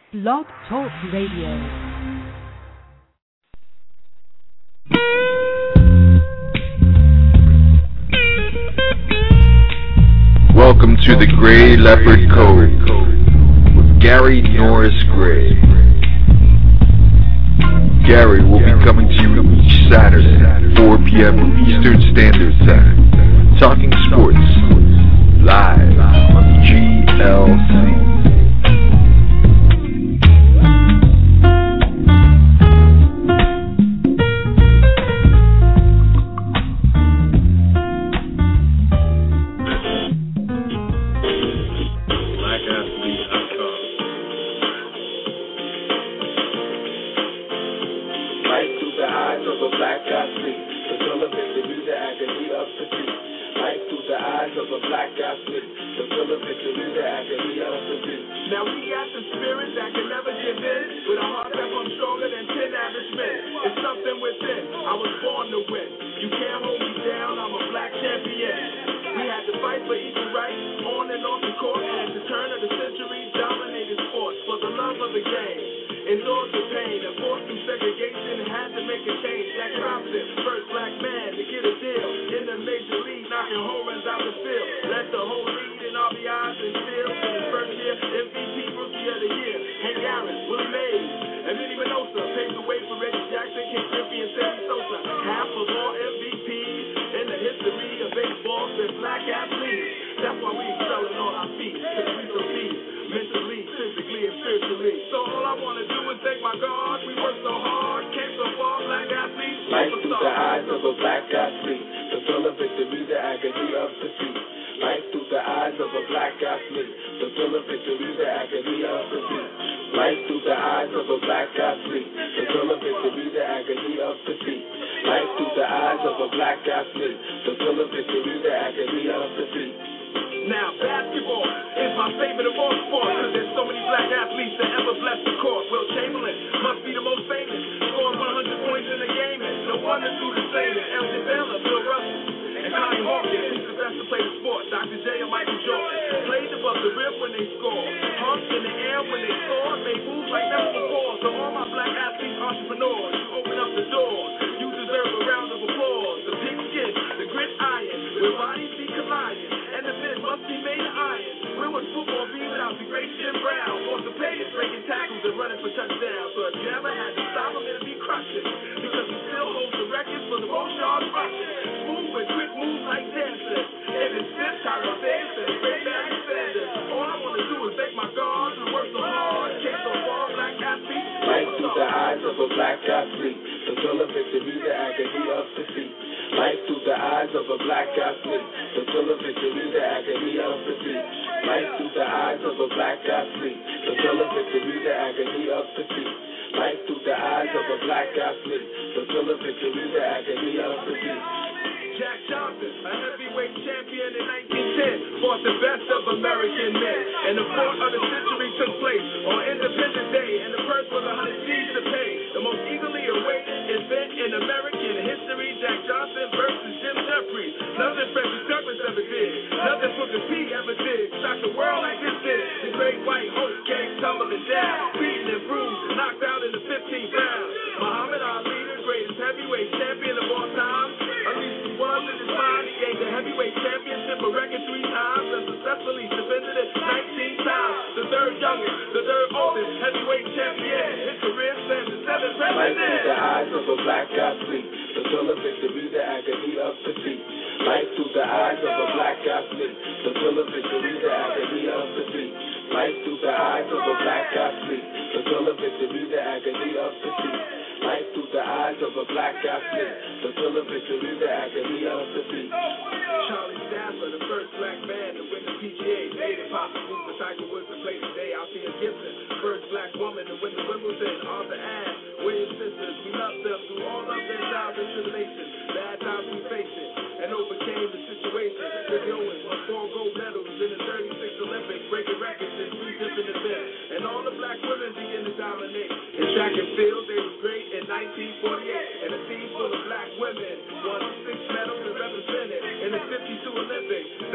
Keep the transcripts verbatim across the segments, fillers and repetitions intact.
Blog Talk Radio. Welcome to the Gray Leopard Code with Gary Norris Gray. Gary will be coming to you each Saturday, four p.m. Eastern Standard Time, talking sports live on G L C.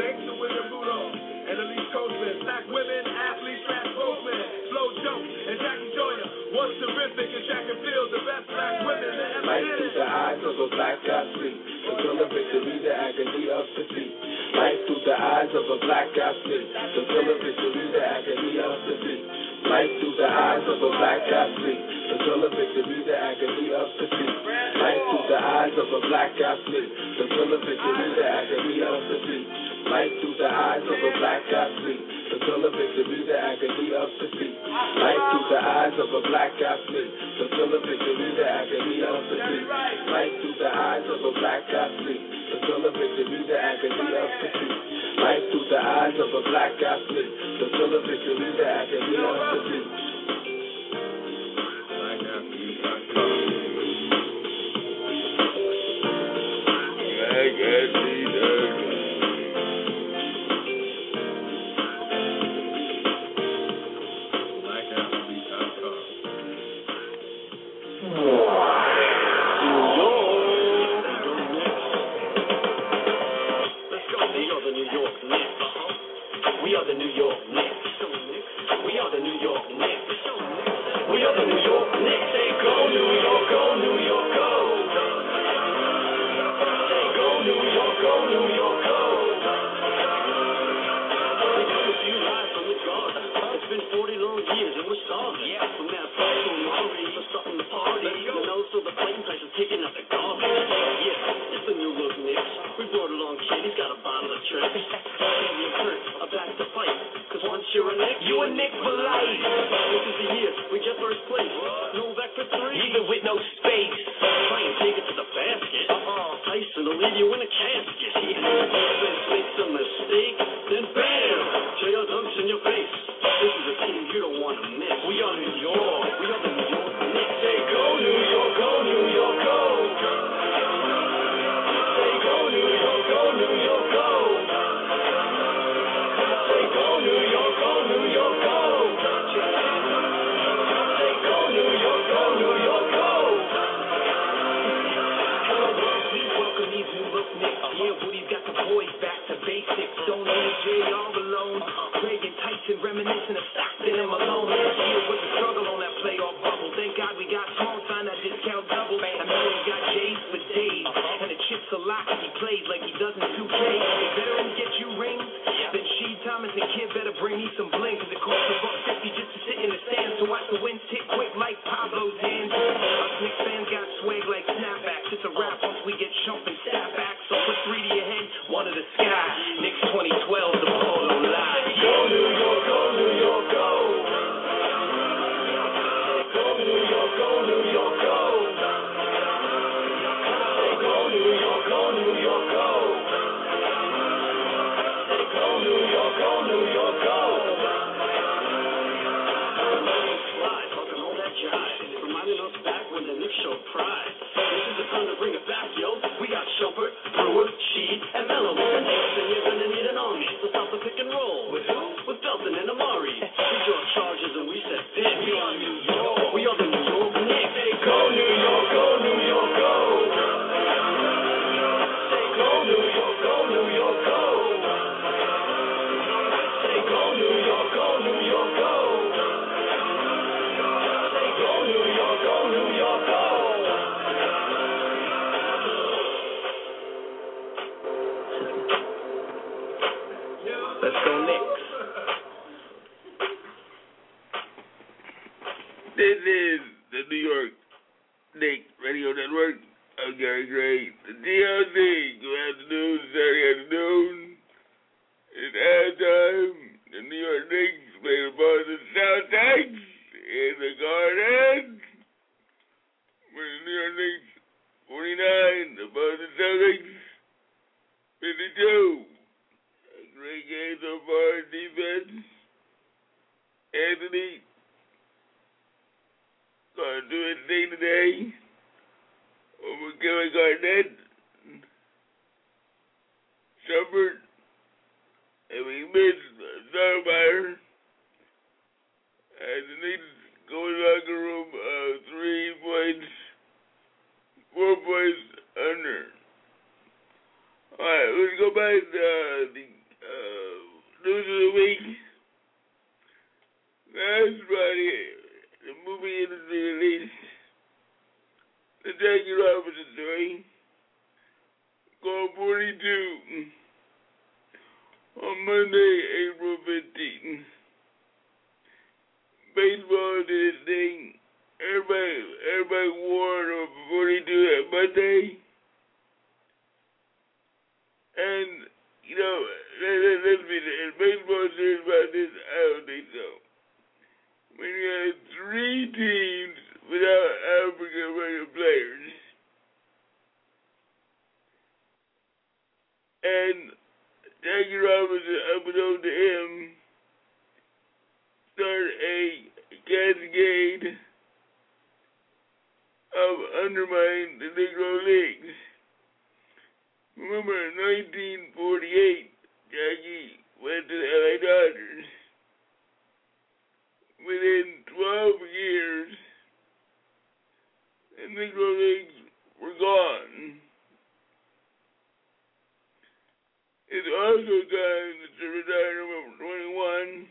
Thanks to William Rudolph and Elise Coachman, black women, athletes, fast movement, slow jump, and was terrific in track and field, the best black women that ever Light did through it. the eyes of a black athlete, the thrill of victory, the agony of defeat. Light through the eyes of a black athlete, the thrill of victory, the agony of defeat. Light through the eyes of a black athlete, the thrill of victory, the agony of defeat. Light through the eyes of a black athlete, the thrill of victory, the agony of defeat. Light through the eyes of a black athlete, the thrill of victory, the agony of defeat. Light through the eyes of a black athlete, the thrill of victory, the agony of defeat. Light through the eyes of a black athlete, the thrill of victory, the agony of defeat. Light through the eyes of a black athlete, the thrill of victory, the agony of defeat. Black athlete. This is the New York Knicks Radio Network. I'm Gary Gray. The D L C. Good afternoon, Saturday afternoon. It's halftime. The New York Knicks play the Boston Celtics in the Garden. With the New York Knicks forty-nine, the Boston Celtics fifty-two. A great game so far in defense. Anthony gonna do his thing today over Kevin Garnett, Shumpert, and we missed Stoudemire. And the Knicks go in the locker room uh, three points, four points under. Alright, let's go back to uh, the uh, news of the week. Last Friday, the movie industry released the Jackie Robinson story called forty-two on Monday, April fifteenth. Baseball did its thing. Everybody, everybody wore number forty-two that Monday. And, you know, let, let, let's be there. Is baseball serious about this? I don't think so. When you had three teams without African American players, and Jackie Robinson, unbeknownst to him, started a cascade of undermining the Negro Leagues. Remember, in nineteen forty-eight, Jackie went to the L A Dodgers. Within twelve years, the Negro Leagues were gone. It's also time to retire number twenty-one.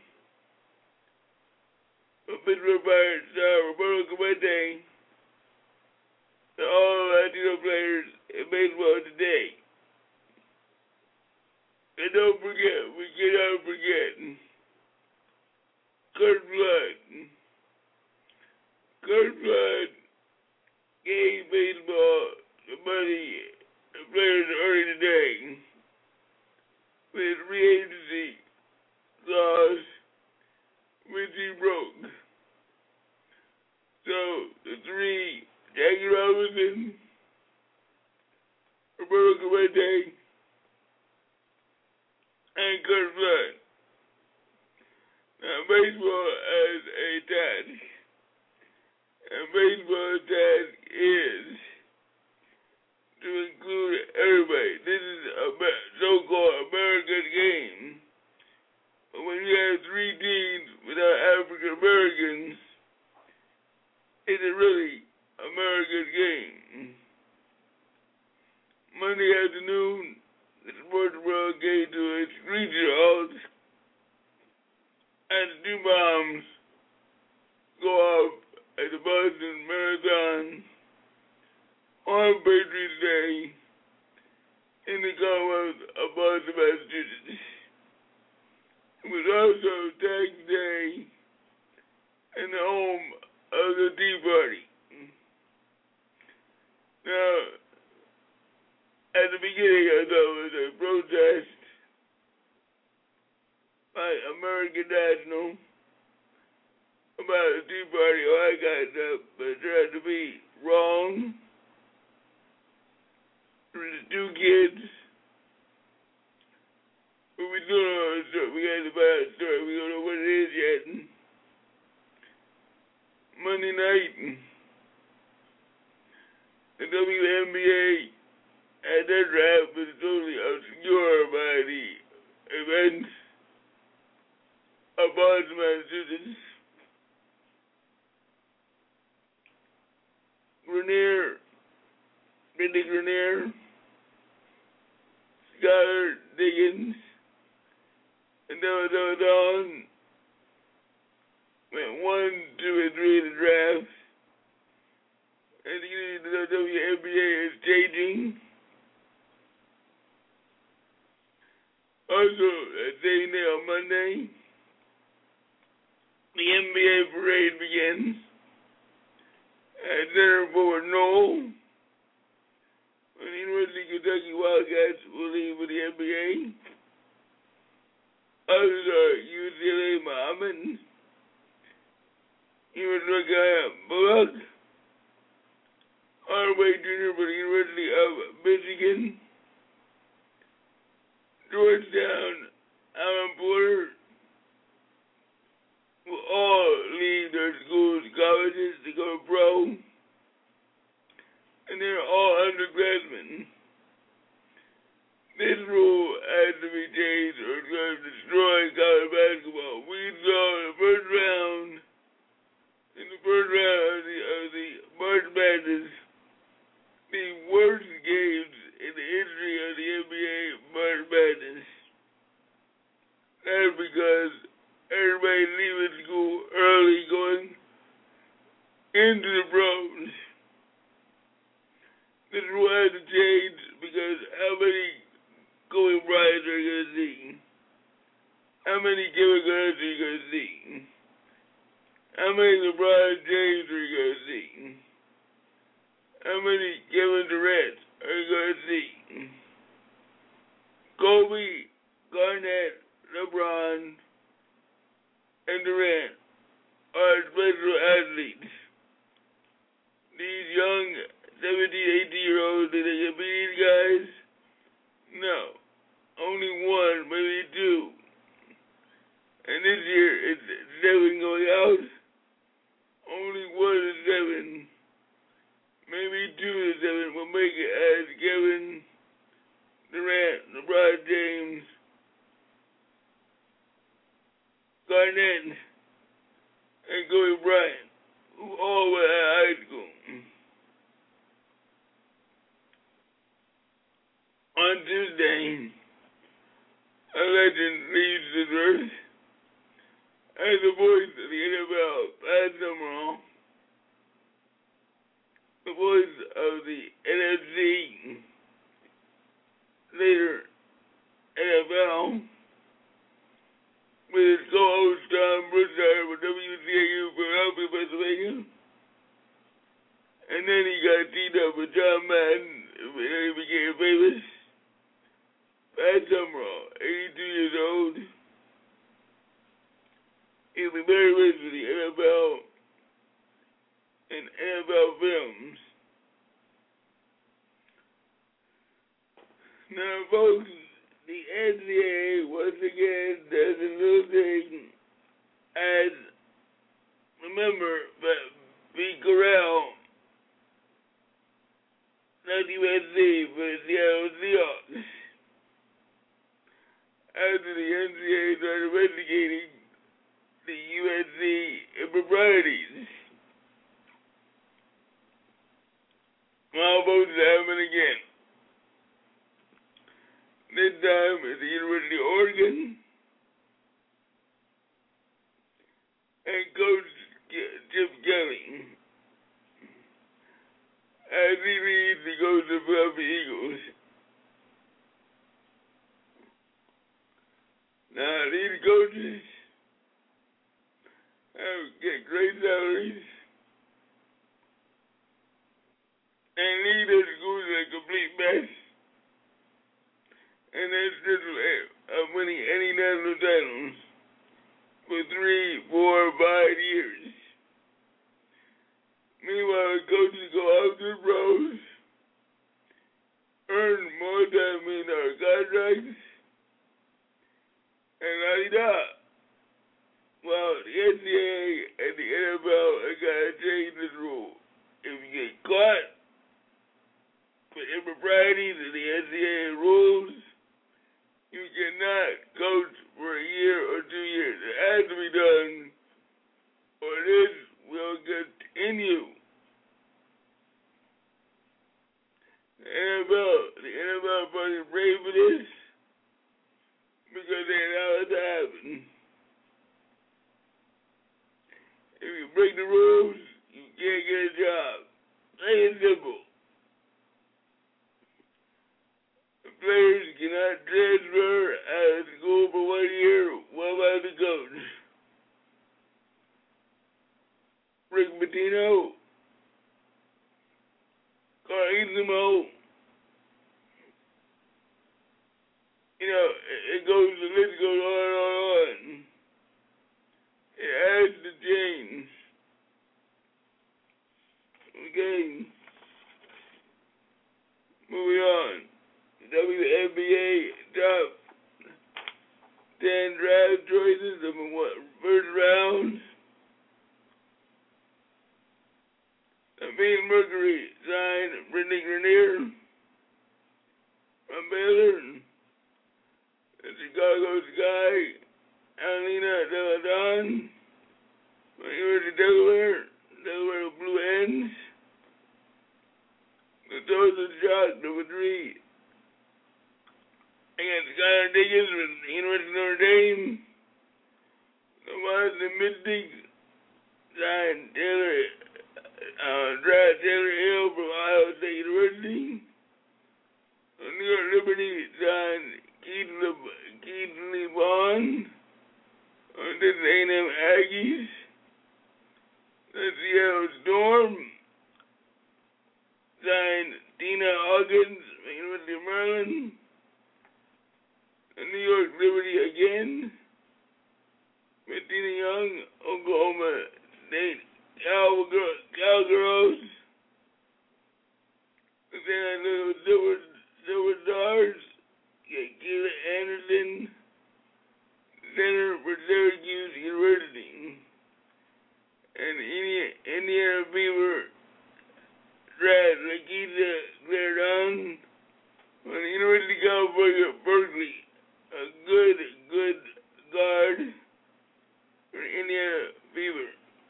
A Pittsburgh Pirates star Roberto Clemente, to all Latino players in baseball today. And don't forget, we cannot forget, Curt Flood. Curt Flood gave baseball the money the players are earning today with free agency clause which he broke. So the three, Jackie Robinson, Roberto Clemente, and Curt Flood. Now baseball has a task, and baseball's task is to include everybody. This is a so-called American game. But when you have three teams without African Americans, it's a really American game. Monday afternoon, the sports world gave to a screeching halt as two bombs go off at the Boston Marathon on Patriots Day in the Commonwealth of Boston, Massachusetts. It was also Tax Day in the home of the Tea Party. Now, at the beginning, I thought it was a protest by American National about the Tea Party. Oh, I got it up, but it tried to be wrong. There was two kids. But we don't know the story. We got the bad story. We don't know what it is yet. Monday night, the W N B A had their draft was totally obscured by the events of Boston, Massachusetts. Grenier, Mindy Grenier, Skylar Diggins, and Noah Don went one, two, and three in the draft. And the W N B A is changing. Also, that same day on Monday, the N B A parade begins at Center Forward Knoll. When the University of Kentucky Wildcats will leave with the N B A. Others are U C L A Muhammad, University Bullock, Hardaway Junior for the University of Michigan, Georgetown, Alan Porter will all leave their schools, colleges to go pro, and they're all undergraduates. This rule has to be changed or it's going to destroy college basketball. We saw in the first round, in the first round of the, of the March Madness, the worst games in the history of the N B A March Madness. That's because everybody leaving school early, going How many LeBron James are you going to see? How many Kevin Durant are you going to see? Kobe, Garnett, LeBron, and Durant are special athletes. These young seventeen, eighteen-year-olds, did they get beat these guys? No. Only one, maybe two. And this year, it's seven going out. Only one of seven, maybe two of seven will make it as Kevin Durant, LeBron James, Garnett, and Kobe Bryant, who all were at high school. On Tuesday, a legend leaves this earth as the voice of the N F L, Pat Summerall, the voice of the N F C, later N F L, with his co-host Tom Broussard for W C A U Philadelphia, Pennsylvania. And then he got teamed up with John Madden, and he became famous. Pat Summerall, eighty-two years old. He'll be very rich with the N F L and N F L films. Now, folks, the N C A A once again does a little thing as, remember, Pete Carroll, not U S C, but the Seattle Seahawks. After the N C A A started investigating the U S C improprieties, now votes happen again. This time at the University of Oregon, and Coach Chip Kelly, as he leaves to go to the Philadelphia Eagles. Now, these coaches have get great salaries and lead their schools in a complete mess. And they're still uh, winning any national titles for three, four, five years. Meanwhile, coaches go out to the pros, earn multi-million dollar contracts, and la-di-da. Well, the N C A A and the N F L are going to change this rule. If you get caught for improprieties in the N C A A rules, you cannot coach for a year or two years. It has to be done, or this will continue. The N F L, the N F L probably brave for this because they allow it to happen. If you break the rules, you can't get a job. Plain and simple. Players cannot transfer out of school for one year while as a coach. Rick Pitino, Carl Izimo, you know, it goes, the list goes on and on and on. It has to change. Okay. Moving on. W N B A top ten draft choices of the first round. Amine Mercury signed Brittany Grenier from Baylor. The Chicago Sky, Alina Deladon from the University of Delaware, Delaware Blue Hens. The Tulsa Shock, number three. Against Skylar Diggins from the University of Notre Dame. The Washington Mystics signed Taylor, uh, draft Taylor Hill from Ohio State University. The New York Liberty signed Keaton Lee Vaughn from the A and M Aggies. The Seattle Storm signed Tina Hawkins from University of Maryland. The New York Liberty again. Bettina Young, Oklahoma State Cowgirls. Cowgirls. The San Antonio Silver, Silver Stars. Kayla Anderson, center for Syracuse University. And Indiana Fever draft Nikita Claridon from the University of California, Berkeley. A good, good guard for Indiana Fever.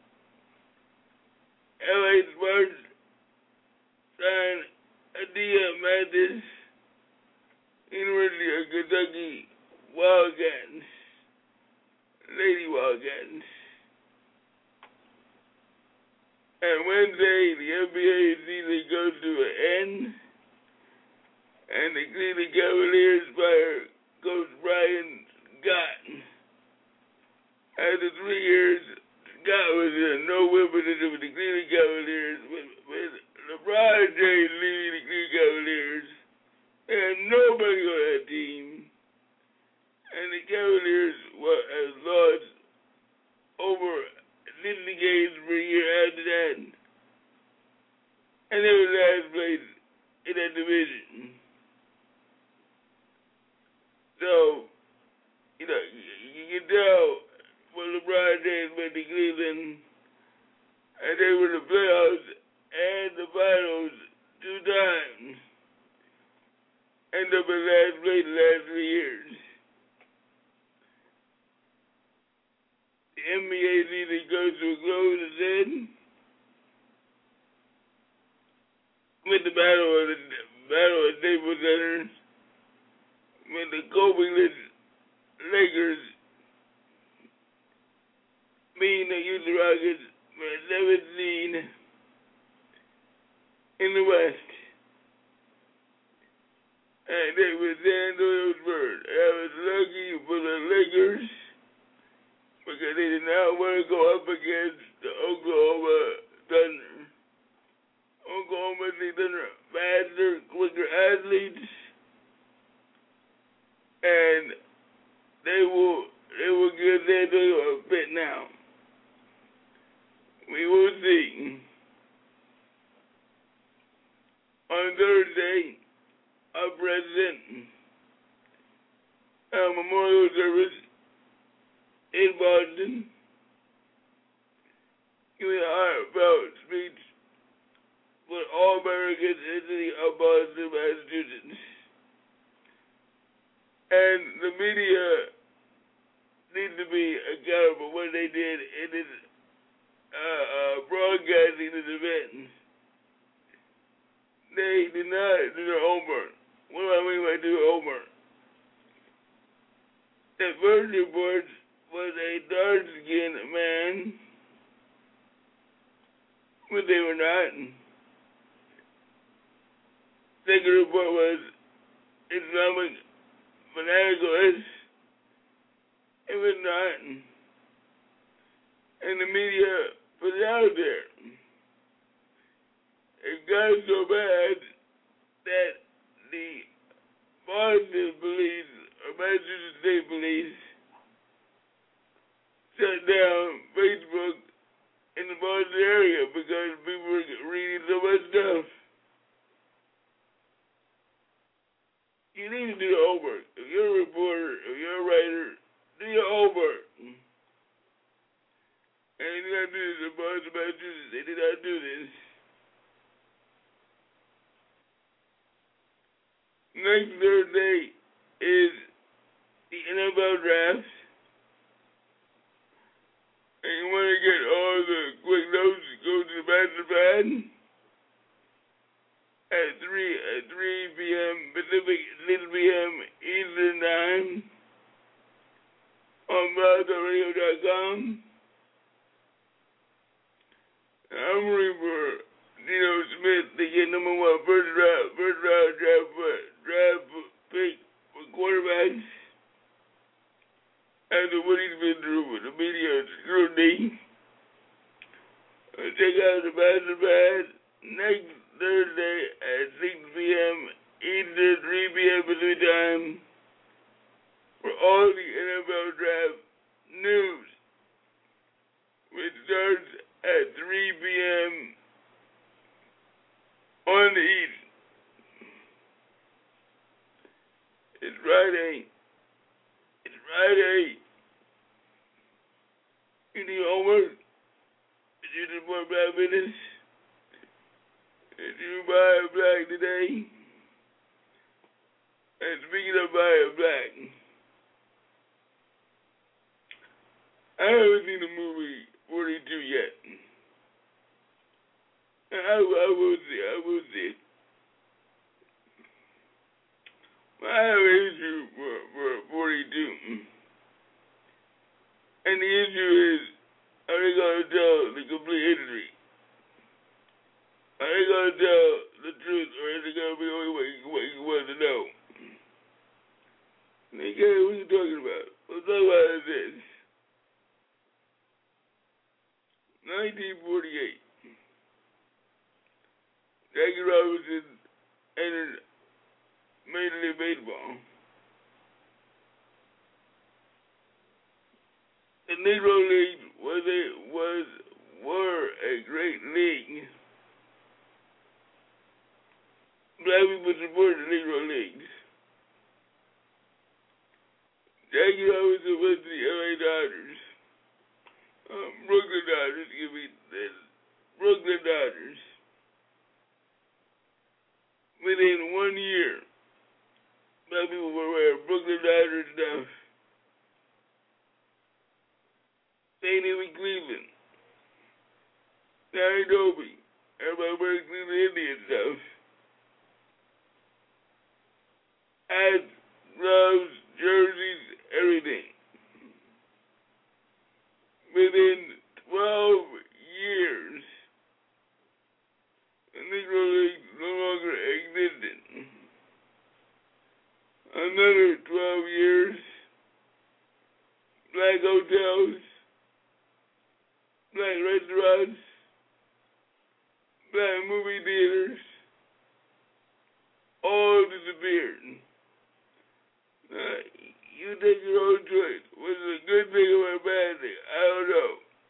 L A Sparks signed Adia Mathis, University of Kentucky Wildcats, Lady Wildcats. And Wednesday, the N B A season goes to an end, and the Cleveland Cavaliers fire Coach Brian Scott. After three years, Scott was in no win position with the Cleveland Cavaliers, with, with LeBron James leading the Cleveland Cavaliers. They had nobody on that team, and the Cavaliers were, has lost over sixty games per year after that, and they were last place in that division. So, you know, you, you can tell what LeBron James went to Cleveland, and they were in the playoffs and the finals two times. End up in last place the last three years. The N B A season goes to a close and then with the battle of the battle of Staples Center, with the Kobe-less Lakers beating the Houston Rockets for seventeen in the West. And they were San Antonio Spurs. I was lucky for the Lakers because they did not want to go up against the Oklahoma Thunder. Oklahoma City Thunder are faster, quicker athletes, and they will they will give San Antonio a fit now. We will see. On Thursday, our president, a memorial service in Boston, giving a heartfelt speech for all Americans in the city of Boston, Massachusetts. And the media needs to be accountable for what they did in this uh, uh, broadcasting this event. They did not do their homework. What do I mean by do homework? The first report was a dark-skinned man, but they were not. Second report was Islamic fanatical. It was not. And the media put it out there. It got so bad that the Boston police, or Massachusetts State Police, shut down Facebook in the Boston area because people were reading so much stuff. You need to do your homework. If you're a reporter, if you're a writer, do your homework. And they did not do this in Boston, Massachusetts. They did not do this. Next Thursday is the N F L draft. And you want to get all the quick notes, go to the master pad at three at three p.m. Pacific, six p.m. Eastern Time on blog talk radio dot com. I'm rooting for Dino Smith to get number one first round first round draft draft pick for quarterbacks after what he's been through with the media scrutiny. check out the Bachelor Pad next Thursday at six p.m. Eastern, three p.m. Pacific time for all the N F L Draft news, which starts at three p.m. on the East. It's Friday. It's Friday. You need homework? Did you support black business? Did you buy a black today? And speaking of buying black, I haven't seen the movie forty-two yet. I, I will see. I will see. I have an issue for, for forty-two. And the issue is, are they going to tell the complete history? Are they going to tell the truth, or is it going to be only what you, what you want to know? Nigga, what are you talking about? We'll talk about this. nineteen forty-eight. Jackie Robinson entered Major League Baseball. The Negro League was a was were a great league. Black people supported the Negro Leagues. Jackie Robinson went to the L A Dodgers. Um, Brooklyn Dodgers, give me this. Brooklyn Dodgers. Within one year, black people were wearing Brooklyn Dodgers stuff. Same thing with Cleveland. Larry Doby. Everybody wearing Cleveland Indian stuff. Hats, gloves, jerseys, everything. Within twelve years, the Negro League no longer existed. Another twelve years, black hotels, black restaurants, black movie theaters, all disappeared. Uh, you take your own choice. Was it a good thing or a bad thing? I don't know.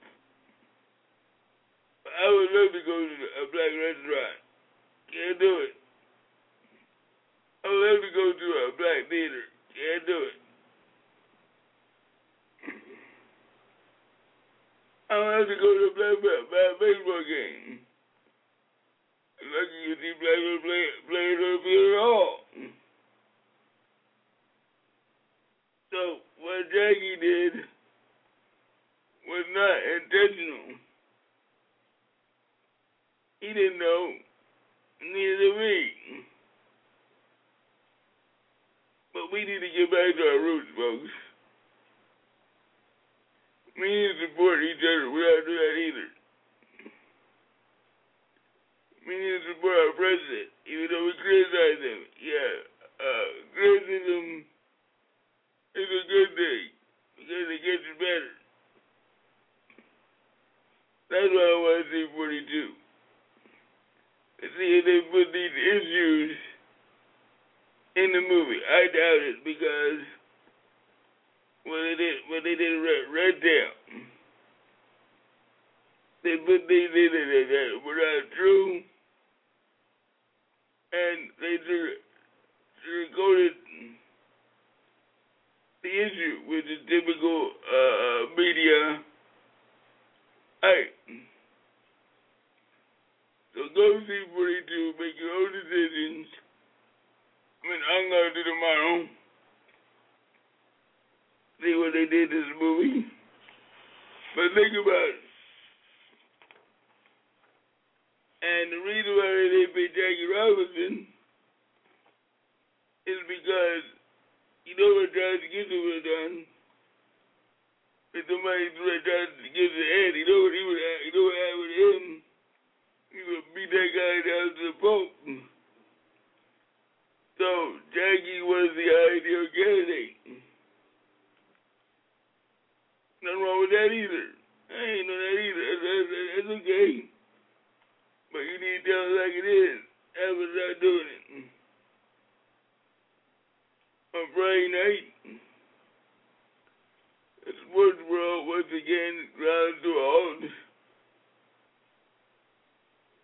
I would love to go to a black restaurant. Can't do it. I would love to go to a black theater. Can't do it. I would love to go to a black, black baseball game. Lucky you see black people play, playing on the field at all. So what Jackie did was not intentional. He didn't know, neither did we. But we need to get back to our roots, folks. We need to support each other. We don't do that either. We need to support our president, even though we criticize him. Yeah, uh, criticism is a good thing because it gets you better. That's why I want to see forty-two. To see if they put these issues in the movie. I doubt it because when they did when they did Red, Red Tail, they put these in there that were not true, and they sugarcoated the issue with the typical uh, media hype. So go see forty-two, make your own decisions. I mean, I'm going to do tomorrow. See what they did in this movie. But think about it. And the reason why they picked Jackie Robinson is because you know what Johnson Gibson would have done? If somebody threw at Johnson Gibson's head, you know what he would have, you know what happened with him? He would beat that guy down to the pulp. So Jackie was the ideal candidate. Nothing wrong with that either. I ain't know that either. That's, that's, that's okay.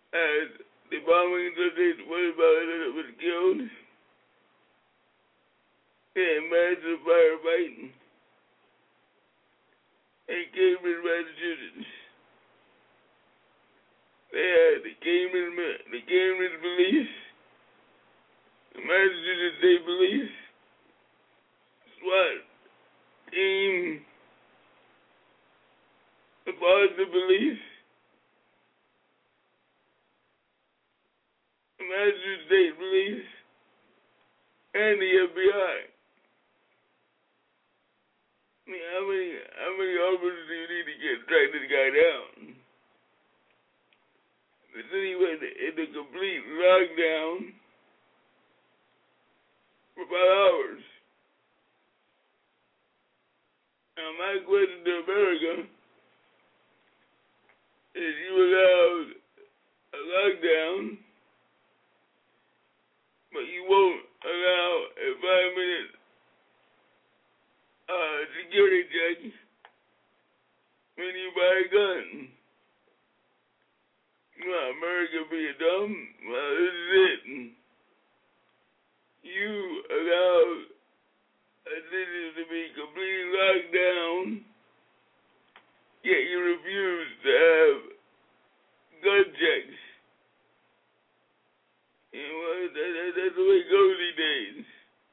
as the bombings of this twenty-five was killed in massive firefighting in Cambridge, Massachusetts. They had the Cambridge, the Cambridge Police, the Massachusetts State Police, SWAT team, the Boston Police, the Massachusetts State Police, and the F B I. I mean, how many, how many officers do you need to get track this guy down? The city was in a complete lockdown for five hours. Now, my question to America is, you allowed a lockdown, but you won't allow a five-minute uh, security check when you buy a gun. Well, America being dumb, well, this is it. You allow a city to be completely locked down, yet you refuse to have gun checks. You know, that, that, that's the way it goes these days.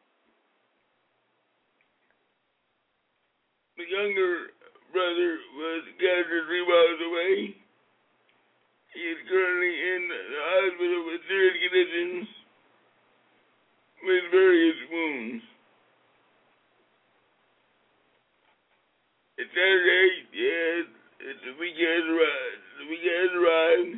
The younger brother was captured three miles away. He is currently in the hospital with serious conditions with various wounds. It's Saturday, yes, it's the weekend arrived. The weekend arrived.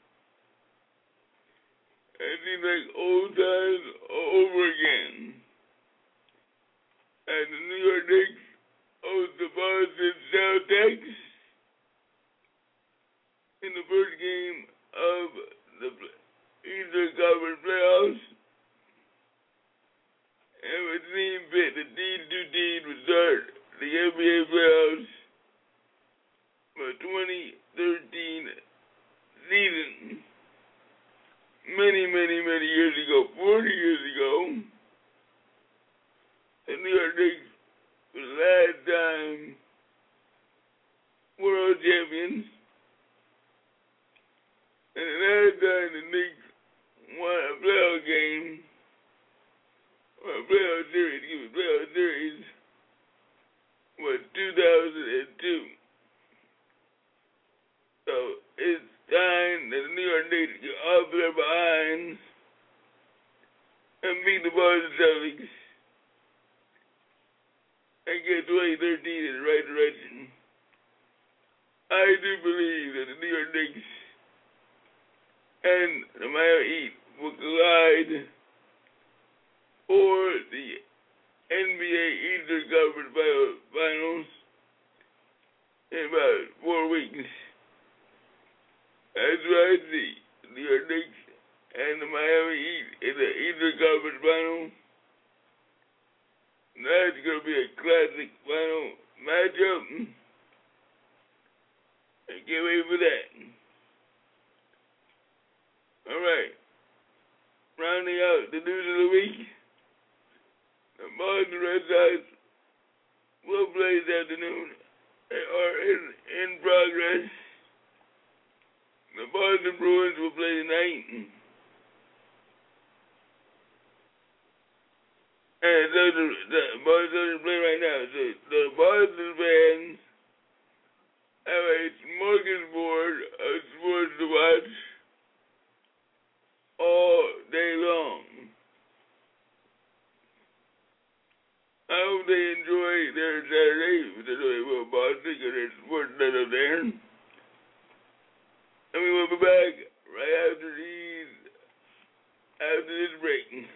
It seems like old times all over again. And the New York Knicks host the Boston Celtics in the first game of the Eastern Conference playoffs. And it seemed fit the deed to deed would start the N B A playoffs for twenty thirteen season. Many, many, many years ago, forty years ago, the New York Knicks for the last time world champions. And the last time the Knicks won a playoff game, or a playoff series, excuse me, playoff series, was two thousand two. So it's time that the New York Knicks get off their behinds and beat the Boston Celtics and get twenty thirteen in the right direction. I do believe that the New York Knicks and the Miami Heat will collide for the N B A Eastern Conference Finals in about four weeks. That's what I see. The New York Knicks and the Miami Heat in the Eastern Conference Finals. That's going to be a classic final matchup. I can't wait for that. All right. Rounding out the news of the week, the Boston Red Sox will play this afternoon. They are in, in progress. The Boston Bruins will play tonight. And those are, the Boston play right now. So the Boston fans have a smorgasbord of sports to watch all day long. I hope they enjoy their Saturday, but they will Boston because there's sports night up there. And we will be back right after these, after this break.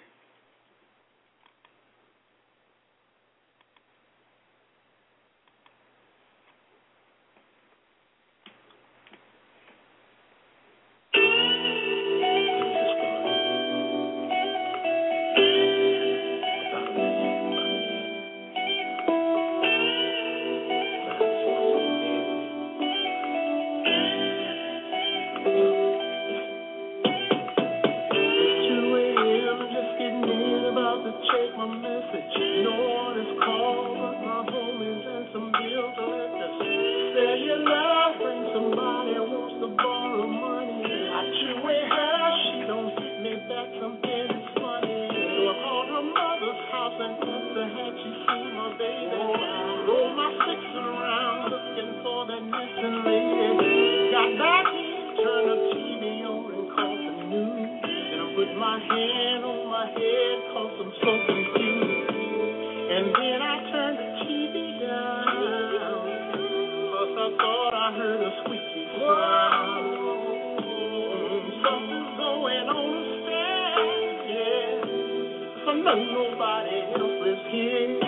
so confused. And then I turned the T V down, 'cause I thought I heard a squeaky sound. Mm, something's going on upstairs, yeah. So no, nobody else is here.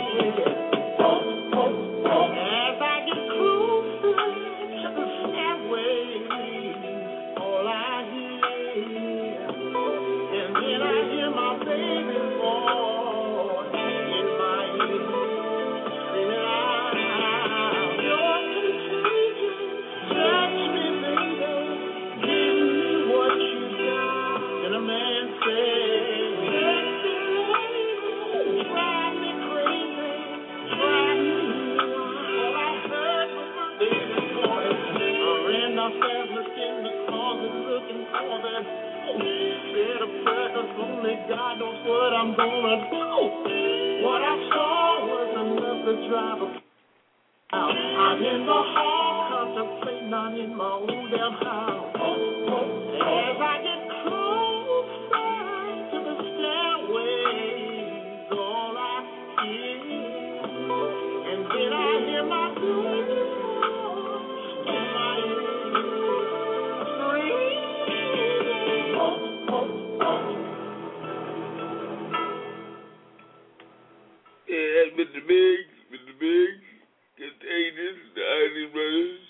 As I get closer to the stairway, all I hear, and then I hear my baby's voice in my ear, singing out, "Your contagion, touch me, baby, give me what you got." And a man said, "Sexy lady, drive me crazy, drive me wild." All I heard was my baby's voice. I ran downstairs, looked in the closet, looking for that. Said a prayer, 'cause only God knows what I'm gonna do. What I saw was another driver out. I'm in the hall, contemplating I'm in my own damn house. As I get closer to the stairway, all I hear, and then I hear my baby's voice in my ear, screaming. Yeah, that's Mister Biggs, Mister Biggs, Contagious, the Isley Brothers.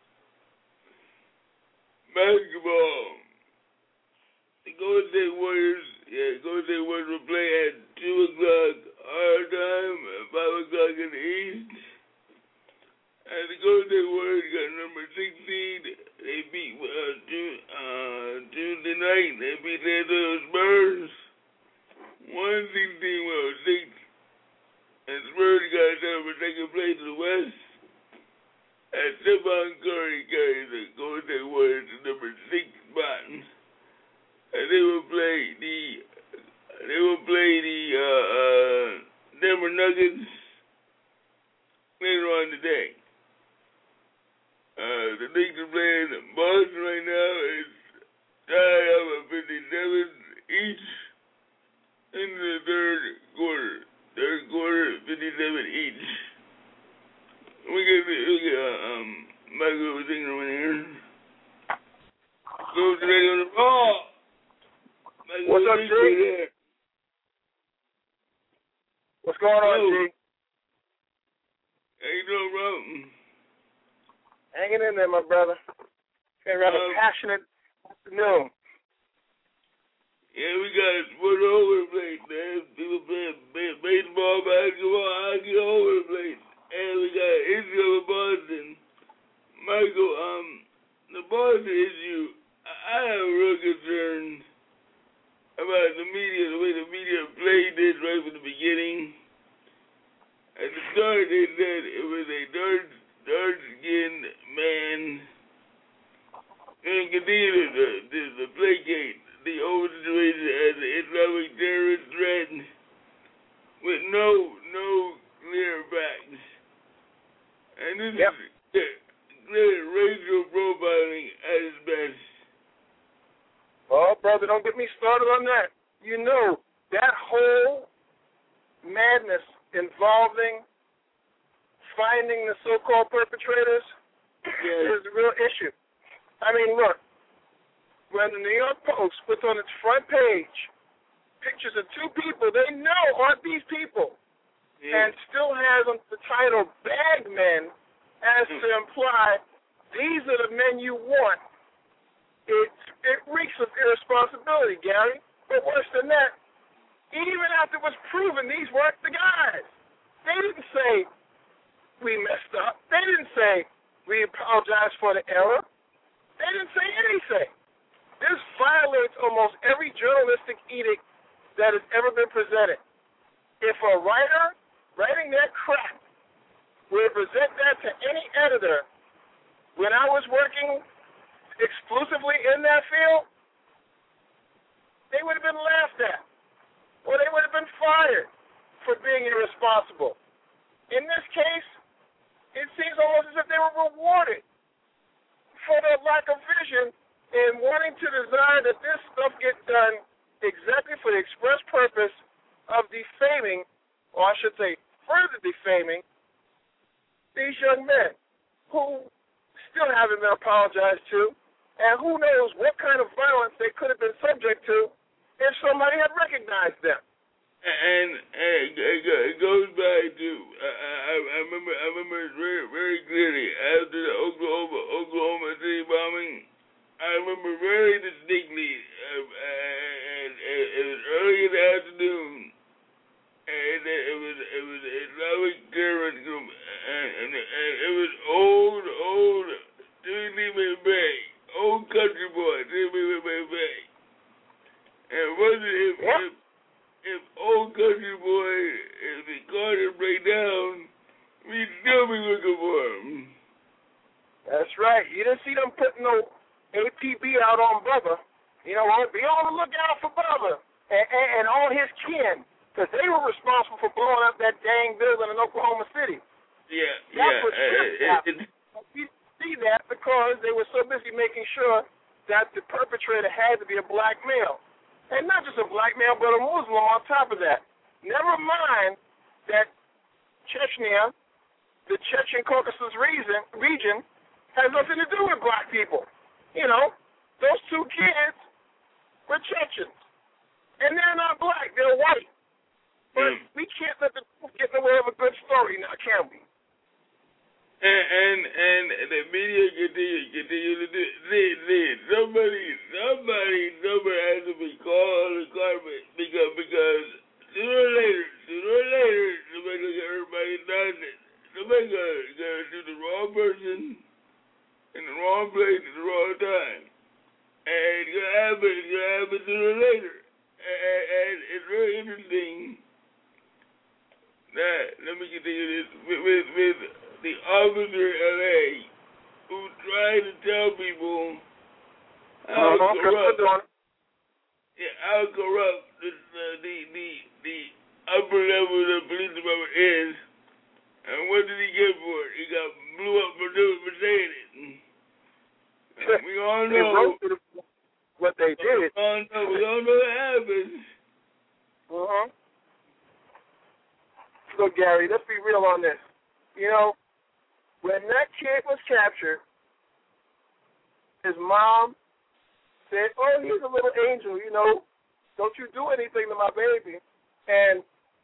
Basketball. The Golden State Warriors, yeah, Golden State Warriors will play at two o'clock our time, at five o'clock in the East. And the Golden State Warriors got number six seed. They beat uh, Tuesday, uh, Tuesday night. They beat the San Spurs. One sixteen, well, six. And Spurs got down for second place in the West. And Stephon Curry carries the Golden State Warriors to number six spot. And they will play the they will play the uh, uh, Denver Nuggets later on today. Uh, the Knicks are playing Boston right now. It's tied up at fifty-seven each in the third quarter. Third quarter, fifty-seven each. We get, we get uh, um, Michael was thinking over here. Go today on the ball. What's up, G? What's going on, G? How you doing, bro? Hanging in there, my brother. Been rather um, passionate afternoon. Yeah, we got sports all over the place, man. People playing baseball, basketball, hockey, all over the place. And we got an issue with Boston. Michael, um, the Boston issue, I have a real concern about the media, the way the media played this right from the beginning. At the start, they said it was a dark, dark-skinned man and continue to, to, to placate the whole situation as an Islamic terrorist threat with no, no clear facts. And this yep. is clear racial profiling at its best. Oh, brother, don't get me started on that. You know, that whole madness involving finding the so-called perpetrators yes. is a real issue. I mean, look, when the New York Post puts on its front page pictures of two people they know aren't these people, yeah. and still has on the title "Bag Men," as to imply these are the men you want, it it reeks of irresponsibility, Gary. But worse than that, even after it was proven these weren't the guys, they didn't say we messed up. They didn't say we apologize for the error. They didn't say anything. This violates almost every journalistic edict that has ever been presented. If a writer writing that crap would present that to any editor when I was working exclusively in that field, they would have been laughed at, or they would have been fired for being irresponsible. In this case, it seems almost as if they were rewarded for their lack of vision in wanting to desire that this stuff get done exactly for the express purpose of defaming, or I should say further defaming, these young men who still haven't been apologized to, and who knows what kind of violence they could have been subject to if somebody had recognized them. And, and it goes back to I, I remember I remember it very very clearly after the Oklahoma Oklahoma City bombing. I remember very distinctly. Uh, and, and it was early in the afternoon, and it was it was a Islamic terrorist group, and, and, and it was old old Trinity Bay, old country boy Trinity Bay, and wasn't if. Yeah. if If old country boy, if the car didn't break down, we'd still be looking for him. That's right. You didn't see them putting no A P B out on Bubba. You know what? Be on the lookout for Bubba and, and, and all his kin, because they were responsible for blowing up that dang building in Oklahoma City. Yeah, That's yeah. what should happen. We see that because they were so busy making sure that the perpetrator had to be a black male. And not just a black male, but a Muslim on top of that. Never mind that Chechnya, the Chechen Caucasus region, region, has nothing to do with black people. You know, those two kids were Chechens. And they're not black, they're white. But mm. we can't let the truth get in the way of a good story now, can we? And and, and the media continue, continue to do this, this. Somebody, somebody, somebody has to be called on the carpet because, because sooner or later, sooner or later, somebody look at everybody does it. Somebody gonna, gonna do the wrong person in the wrong place at the wrong time. And it's gonna happen, it's gonna happen sooner or later. And, and it's very interesting that, let me continue this, with, with, with the officer in L A who tried to tell people how uh-huh, corrupt, yeah, how corrupt the, the the the upper level of the police department is, and what did he get for it? He got blew up for doing for saying it. And we all know what they did. We all know, we all know what happened. Uh huh. So Gary, let's be real on this. You know, when that kid was captured, his mom said, oh, he's a little angel, you know, don't you do anything to my baby. And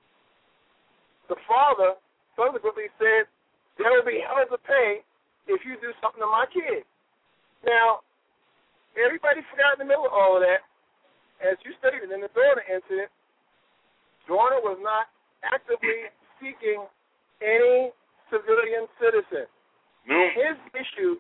the father subsequently said, there will be hell to pay if you do something to my kid. Now, everybody forgot in the middle of all of that, as you stated in the Dorner incident, Dorner was not actively seeking any civilian citizen. No. His issues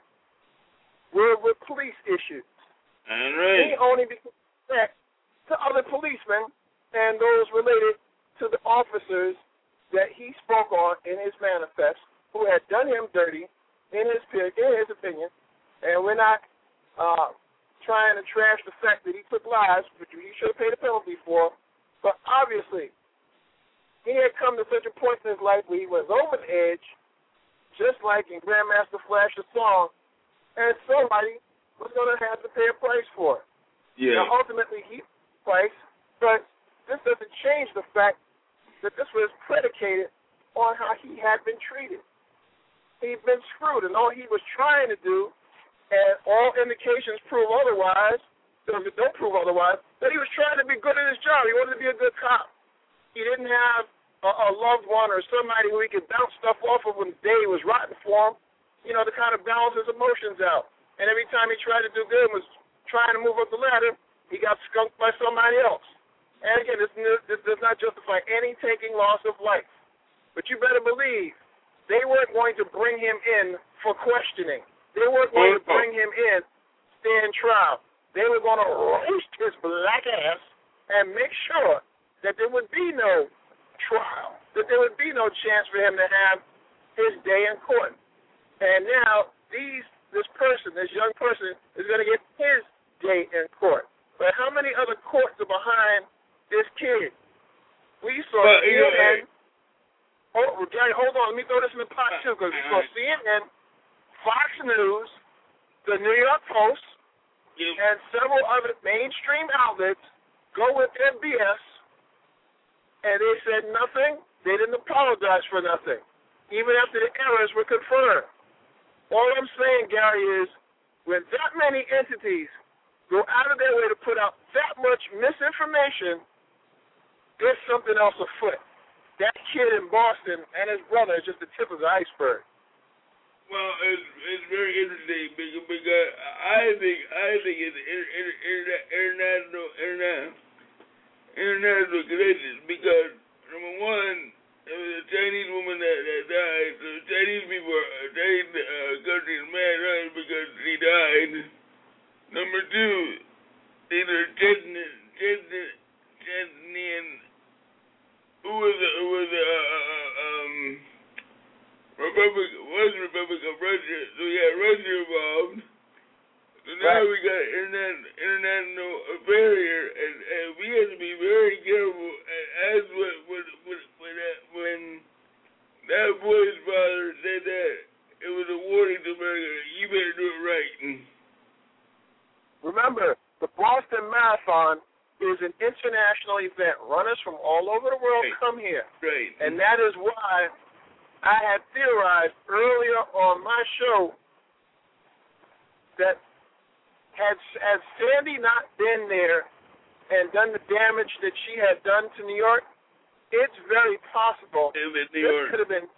were with police issues. And right. He only became threat to other policemen and those related to the officers that he spoke on in his manifest, who had done him dirty in his in his opinion. And we're not uh, trying to trash the fact that he took lives, which he should have paid a penalty for. But obviously, he had come to such a point in his life where he was over the edge, just like in Grandmaster Flash's song, and somebody was going to have to pay a price for it. Yeah. Now, ultimately, he paid the price, but this doesn't change the fact that this was predicated on how he had been treated. He'd been screwed, and all he was trying to do, and all indications prove otherwise, don't prove otherwise, that he was trying to be good at his job. He wanted to be a good cop. He didn't have a, a loved one or somebody who he could bounce stuff off of when the day was rotten for him, you know, to kind of balance his emotions out. And every time he tried to do good and was trying to move up the ladder, he got skunked by somebody else. And again, this, this does not justify any taking loss of life. But you better believe they weren't going to bring him in for questioning. They weren't going to bring him in to stand trial. They were going to roast his black ass and make sure that there would be no trial, that there would be no chance for him to have his day in court. And now these this person, this young person, is going to get his day in court. But how many other courts are behind this kid? We saw but, C N N. Yeah. Oh, Johnny, hold on. Let me throw this in the pot, too, because we saw C N N, Fox News, the New York Post, yep. and several other mainstream outlets go with their B S and they said nothing. They didn't apologize for nothing, even after the errors were confirmed. All I'm saying, Gary, is when that many entities go out of their way to put out that much misinformation, there's something else afoot. That kid in Boston and his brother is just the tip of the iceberg. Well, it's, it's very interesting because, because I think I think it's inter, inter, inter, international international international connections because number one, there was a Chinese woman that, that died. So Chinese people, uh, Chinese uh, countries mad at her because she died. Number two, either Chechnya, Chechnya, Chechnyan, who was a, who was a, uh, um. Republic was Republic of Russia, so we had Russia involved. So now right. we got internet, international barrier, and, and we have to be very careful. As when when when, when, that, when that boy's father said that, it was a warning to America. You better do it right. Remember, the Boston Marathon is an international event. Runners from all over the world right. come here, right? And that is why I had theorized earlier on my show that had, had Sandy not been there and done the damage that she had done to New York, it's very possible New this York. could have been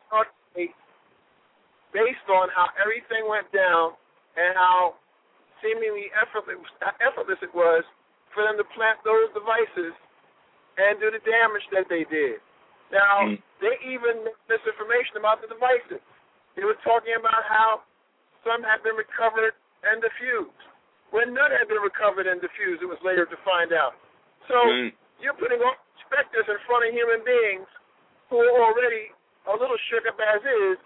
based on how everything went down and how seemingly effortless, effortless it was for them to plant those devices and do the damage that they did. Now, mm. they even made misinformation about the devices. They were talking about how some had been recovered and diffused. When none had been recovered and diffused, it was later to find out. So mm. you're putting all specters in front of human beings who are already a little shook up as is,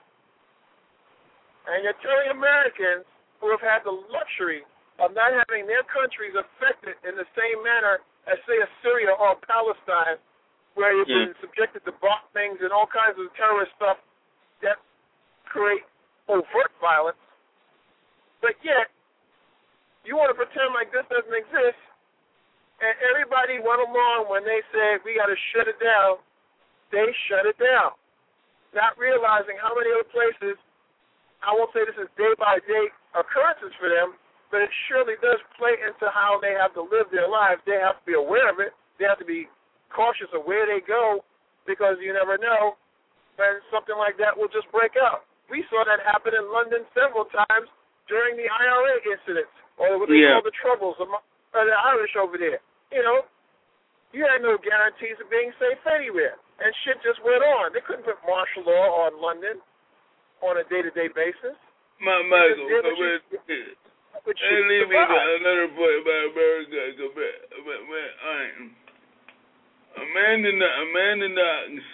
and you're telling Americans who have had the luxury of not having their countries affected in the same manner as, say, Syria or Palestine, where you've yeah. been subjected to bombings and all kinds of terrorist stuff that create overt violence. But yet, you want to pretend like this doesn't exist, and everybody went along when they said we got to shut it down. They shut it down, not realizing how many other places, I won't say this is day-by-day occurrences for them, but it surely does play into how they have to live their lives. They have to be aware of it. They have to be cautious of where they go, because you never know when something like that will just break out. We saw that happen in London several times during the I R A incidents, or what they yeah. call the troubles among the Irish over there. You know, you had no guarantees of being safe anywhere, and shit just went on. They couldn't put martial law on London on a day-to-day basis. My Michael, but wait, and leave me another point about America. About, about, about, Amanda, Amanda Knox,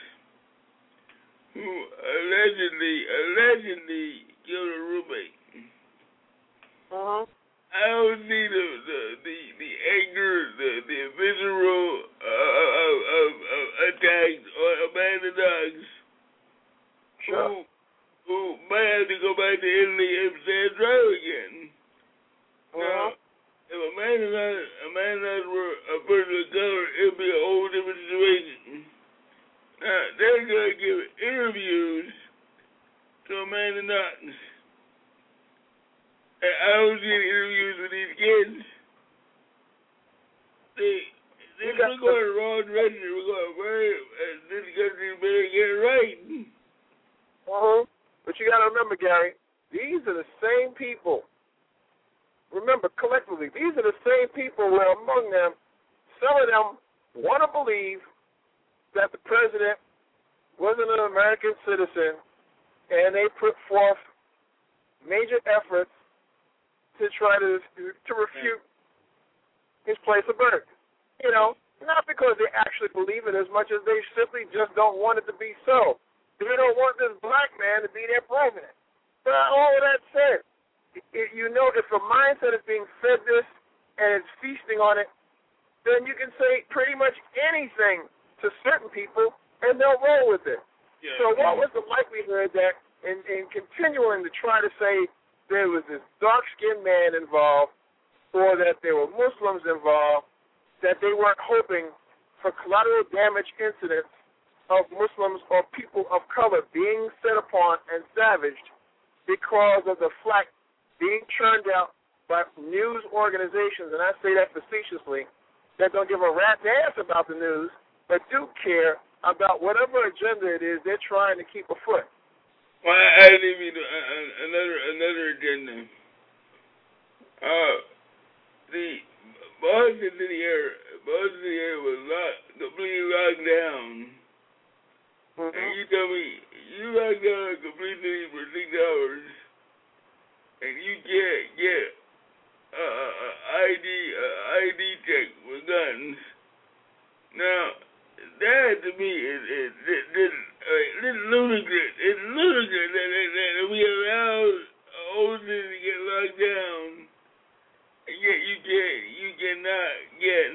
who allegedly, allegedly killed a roommate. Uh-huh. I don't see the the the, the anger, the the visceral uh, of, of, of attacks on Amanda Knox, sure. who who might have to go back to Italy and stand trial again. Uh-huh. Now, if Amanda Knox, Amanda Knox were a person of color, it'd be a whole different situation. Now, they're going to give interviews to Amanda Knox. And I don't see any interviews with these kids. They, they we're going the wrong direction. We're going very, uh, this country better get it right. Uh-huh. But you got to remember, Gary, these are the same people. Remember, collectively, these are the same people where among them, some of them want to believe that the president wasn't an American citizen, and they put forth major efforts to try to to refute his place of birth. You know, not because they actually believe it as much as they simply just don't want it to be so. They don't want this black man to be their president. But all of that said, It, you know, if a mindset is being fed this and it's feasting on it, then you can say pretty much anything to certain people and they'll roll with it. Yeah. So what was the likelihood that in, in continuing to try to say there was this dark-skinned man involved or that there were Muslims involved, that they weren't hoping for collateral damage incidents of Muslims or people of color being set upon and savaged because of the flack being churned out by news organizations, and I say that facetiously, that don't give a rat's ass about the news, but do care about whatever agenda it is they're trying to keep afoot. Well, I didn't mean uh, another another agenda. Uh, the Boston city area, Boston city area was locked, completely locked down. Mm-hmm. And you tell me you locked down a complete city for six hours, and you can't get a uh, uh, I D uh, I D check with guns. Now that to me is is this this uh, ludicrous. It's ludicrous that, that, that we allow old cities to get locked down, and yet you can you cannot get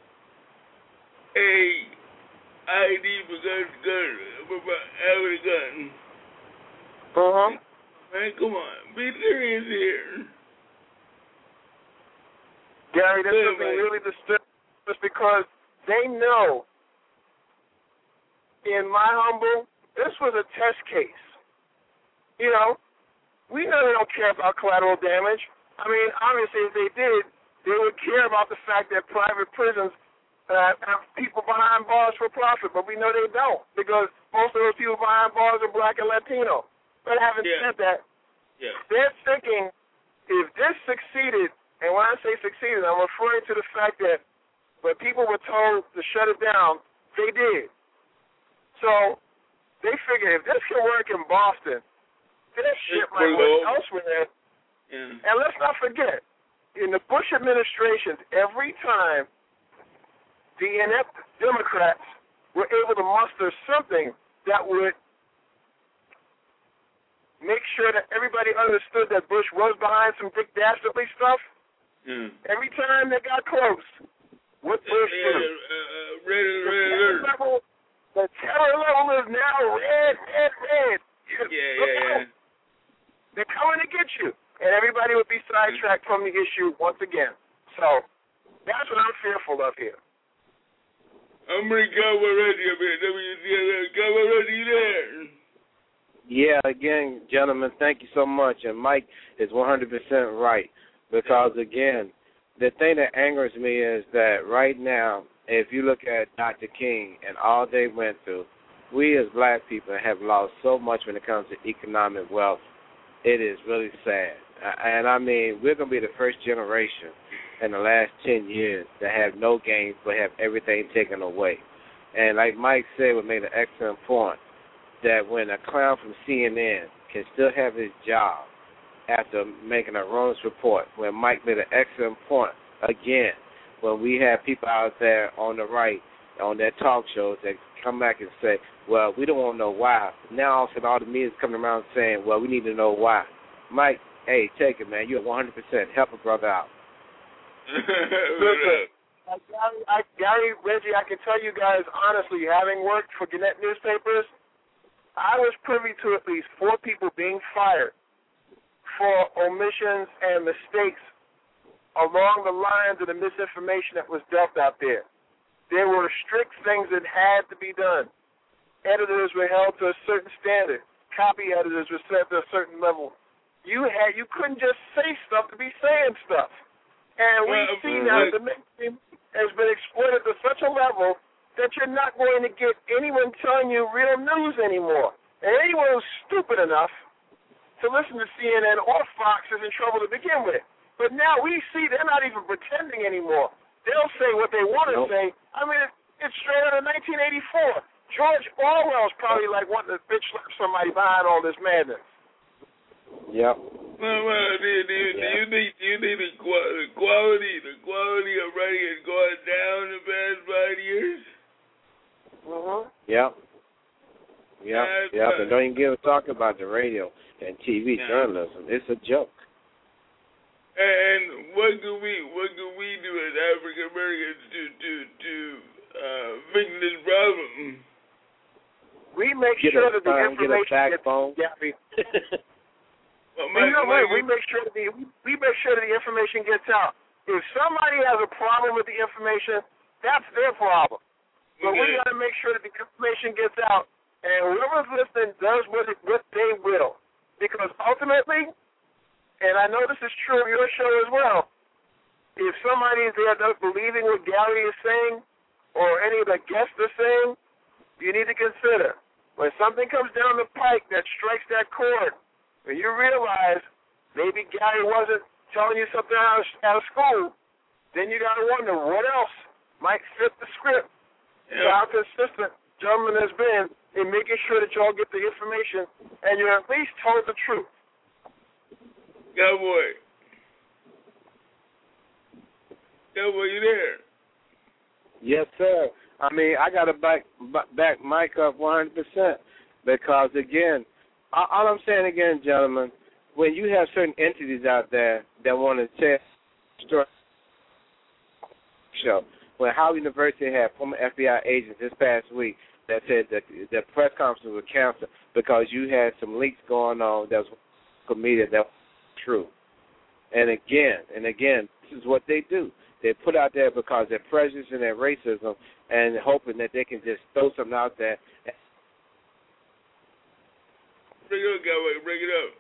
a I D for gun gun for having a gun. Uh huh. Man, come on, be serious here. Gary, that's yeah, something man. really disturbing, just because they know. In my humble, this was a test case. You know, we know they don't care about collateral damage. I mean, obviously, if they did, they would care about the fact that private prisons uh, have people behind bars for profit, but we know they don't, because most of those people behind bars are black and Latino. But having yeah. said that, yeah. they're thinking if this succeeded, and when I say succeeded, I'm referring to the fact that when people were told to shut it down, they did. So they figure if this can work in Boston, this shit might work elsewhere. Yeah. And let's not forget, in the Bush administrations, every time the inept Democrats were able to muster something that would make sure that everybody understood that Bush was behind some Dick Dastardly stuff, yeah. every time they got close, what Bush yeah, did? uh, red, red alert. Level, the terror level is now red, red, red. Yeah, yeah, yeah. They're coming to get you. And everybody would be sidetracked from the issue once again. So that's what I'm fearful of here. I'm Rick Calvaretti up here, W C L A. Calvaretti, you there? Yeah, again, gentlemen, thank you so much. And Mike is one hundred percent right. Because, again, the thing that angers me is that right now, if you look at Doctor King and all they went through, we as black people have lost so much when it comes to economic wealth. It is really sad. And, I mean, we're going to be the first generation in the last ten years to have no gains but have everything taken away. And like Mike said, we made an excellent point that when a clown from C N N can still have his job after making a erroneous report, when Mike made an excellent point, again, when we have people out there on the right, on their talk shows that come back and say, well, we don't want to know why. Now all of a sudden all the media is coming around saying, well, we need to know why. Mike, hey, take it, man. You're one hundred percent. Help a brother out. Listen, uh, Gary, I, Gary, Reggie, I can tell you guys honestly, having worked for Gannett newspapers, I was privy to at least four people being fired for omissions and mistakes along the lines of the misinformation that was dealt out there. There were strict things that had to be done. Editors were held to a certain standard. Copy editors were set to a certain level. You had you couldn't just say stuff to be saying stuff. And we well, see now the mainstream has been exploited to such a level that you're not going to get anyone telling you real news anymore. And anyone who's stupid enough to listen to C N N or Fox is in trouble to begin with. But now we see they're not even pretending anymore. They'll say what they want to nope. say. I mean, it, it's straight out of nineteen eighty-four. George Orwell's probably like wanting to bitch slap somebody behind all this madness. Yep. Well, well, do, do, do, yeah. do you think do you think the quality the quality of writing has gone down in the past five years? Mhm. Yep. Yep. That's yep. Right. And don't even give a talk about the radio and T V yeah. journalism. It's a joke. And what do we what do we do as African Americans to to to uh, fix this problem? We make get sure a, that the uh, information get a gets Gabby. well, my, you know, my, we make sure that the we make sure that the information gets out. If somebody has a problem with the information, that's their problem. But we got to make sure that the information gets out, and whoever's listening does what, it, what they will. Because ultimately, and I know this is true of your show as well, if somebody is there not believing what Gary is saying or any of the guests are saying, you need to consider when something comes down the pike that strikes that chord, and you realize maybe Gary wasn't telling you something out of, out of school, then you got to wonder what else might fit the script. Yeah. So how consistent gentleman has been in making sure that y'all get the information and you're at least told the truth. Cowboy. Cowboy, you there? Yes, sir. I mean, I got to back back Mike up one hundred percent because, again, all I'm saying again, gentlemen, when you have certain entities out there that want to tell show, when Howard University had former F B I agents this past week that said that the press conference was canceled because you had some leaks going on that was media that was true. And again, and again, this is what they do. They put out there because they're prejudice and their racism and hoping that they can just throw something out there. Bring it up, Cowboy. Bring it up.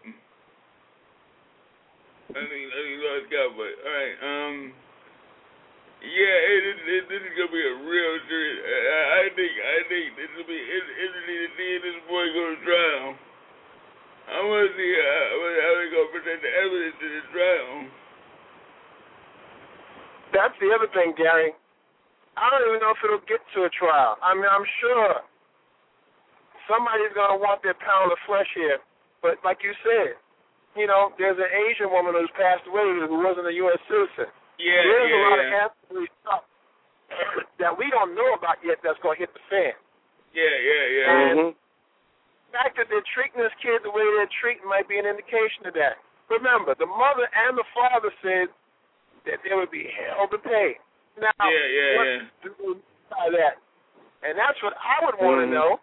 I think I think lost Cowboy. All right. Um. Yeah, it, it, it, this is gonna be a real serious. I, I think I think this will be interesting to see this boy go to trial. I want to see how, how they gonna present the evidence in the trial. That's the other thing, Gary. I don't even know if it'll get to a trial. I mean, I'm sure somebody's going to want their pound of flesh here. But like you said, you know, there's an Asian woman who's passed away who wasn't a U S citizen. Yeah, There's yeah, a lot yeah. of ancillary stuff that we don't know about yet that's going to hit the fan. Yeah, yeah, yeah. And Mm-hmm. the fact that they're treating this kid the way they're treating might be an indication of that. Remember, the mother and the father said that there would be hell to pay. Now, yeah, yeah, what yeah. do you mean by that? And that's what I would want to Mm-hmm. know.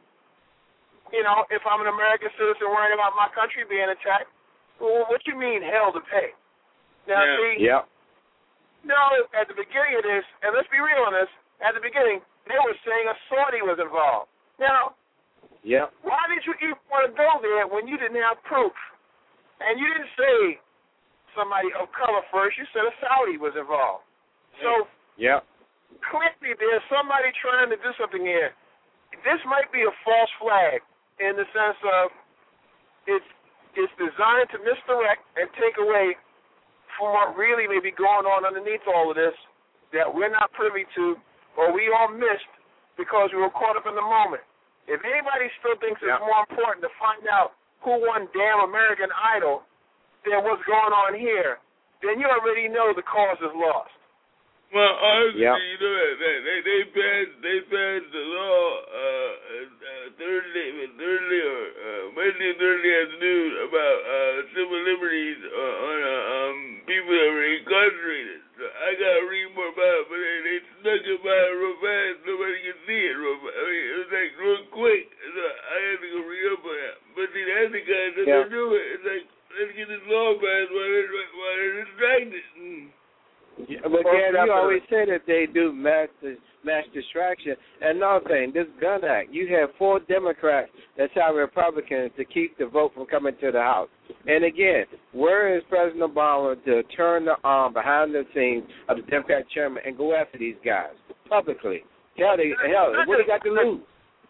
You know, if I'm an American citizen worrying about my country being attacked, well, what you mean hell to pay? Now, Yeah. see, Yep. no, at the beginning of this, and let's be real on this, at the beginning, they were saying a Saudi was involved. Now, Yep. why did you even want to go there when you didn't have proof? And you didn't say somebody of color first. You said a Saudi was involved. So, Yep. clearly there's somebody trying to do something here. This might be a false flag in the sense of it's it's designed to misdirect and take away from what really may be going on underneath all of this that we're not privy to or we all missed because we were caught up in the moment. If anybody still thinks Yep. it's more important to find out who won damn American Idol than what's going on here, then you already know the cause is lost. Well, honestly, Yep. you know that they, they they passed they passed the law uh, uh Thursday Thursday or uh, Wednesday Thursday afternoon about uh civil liberties uh, on uh, um people that were incarcerated. So I gotta read more about it, but they, they snuck it by real fast. Nobody can see it real fast. I mean, it was like real quick. So I had to go read up on that. But see, that's the guys that Yeah. they do it. It's like let's get this law passed while they're while they're distracted. Mm. Yeah, but again, you always say that they do mass mass distraction. And another thing, this gun act, you have four Democrats that tell Republicans to keep the vote from coming to the House. And again, where is President Obama to turn the arm behind the scenes of the Democratic chairman and go after these guys publicly? Hell, they, hell what they got to lose?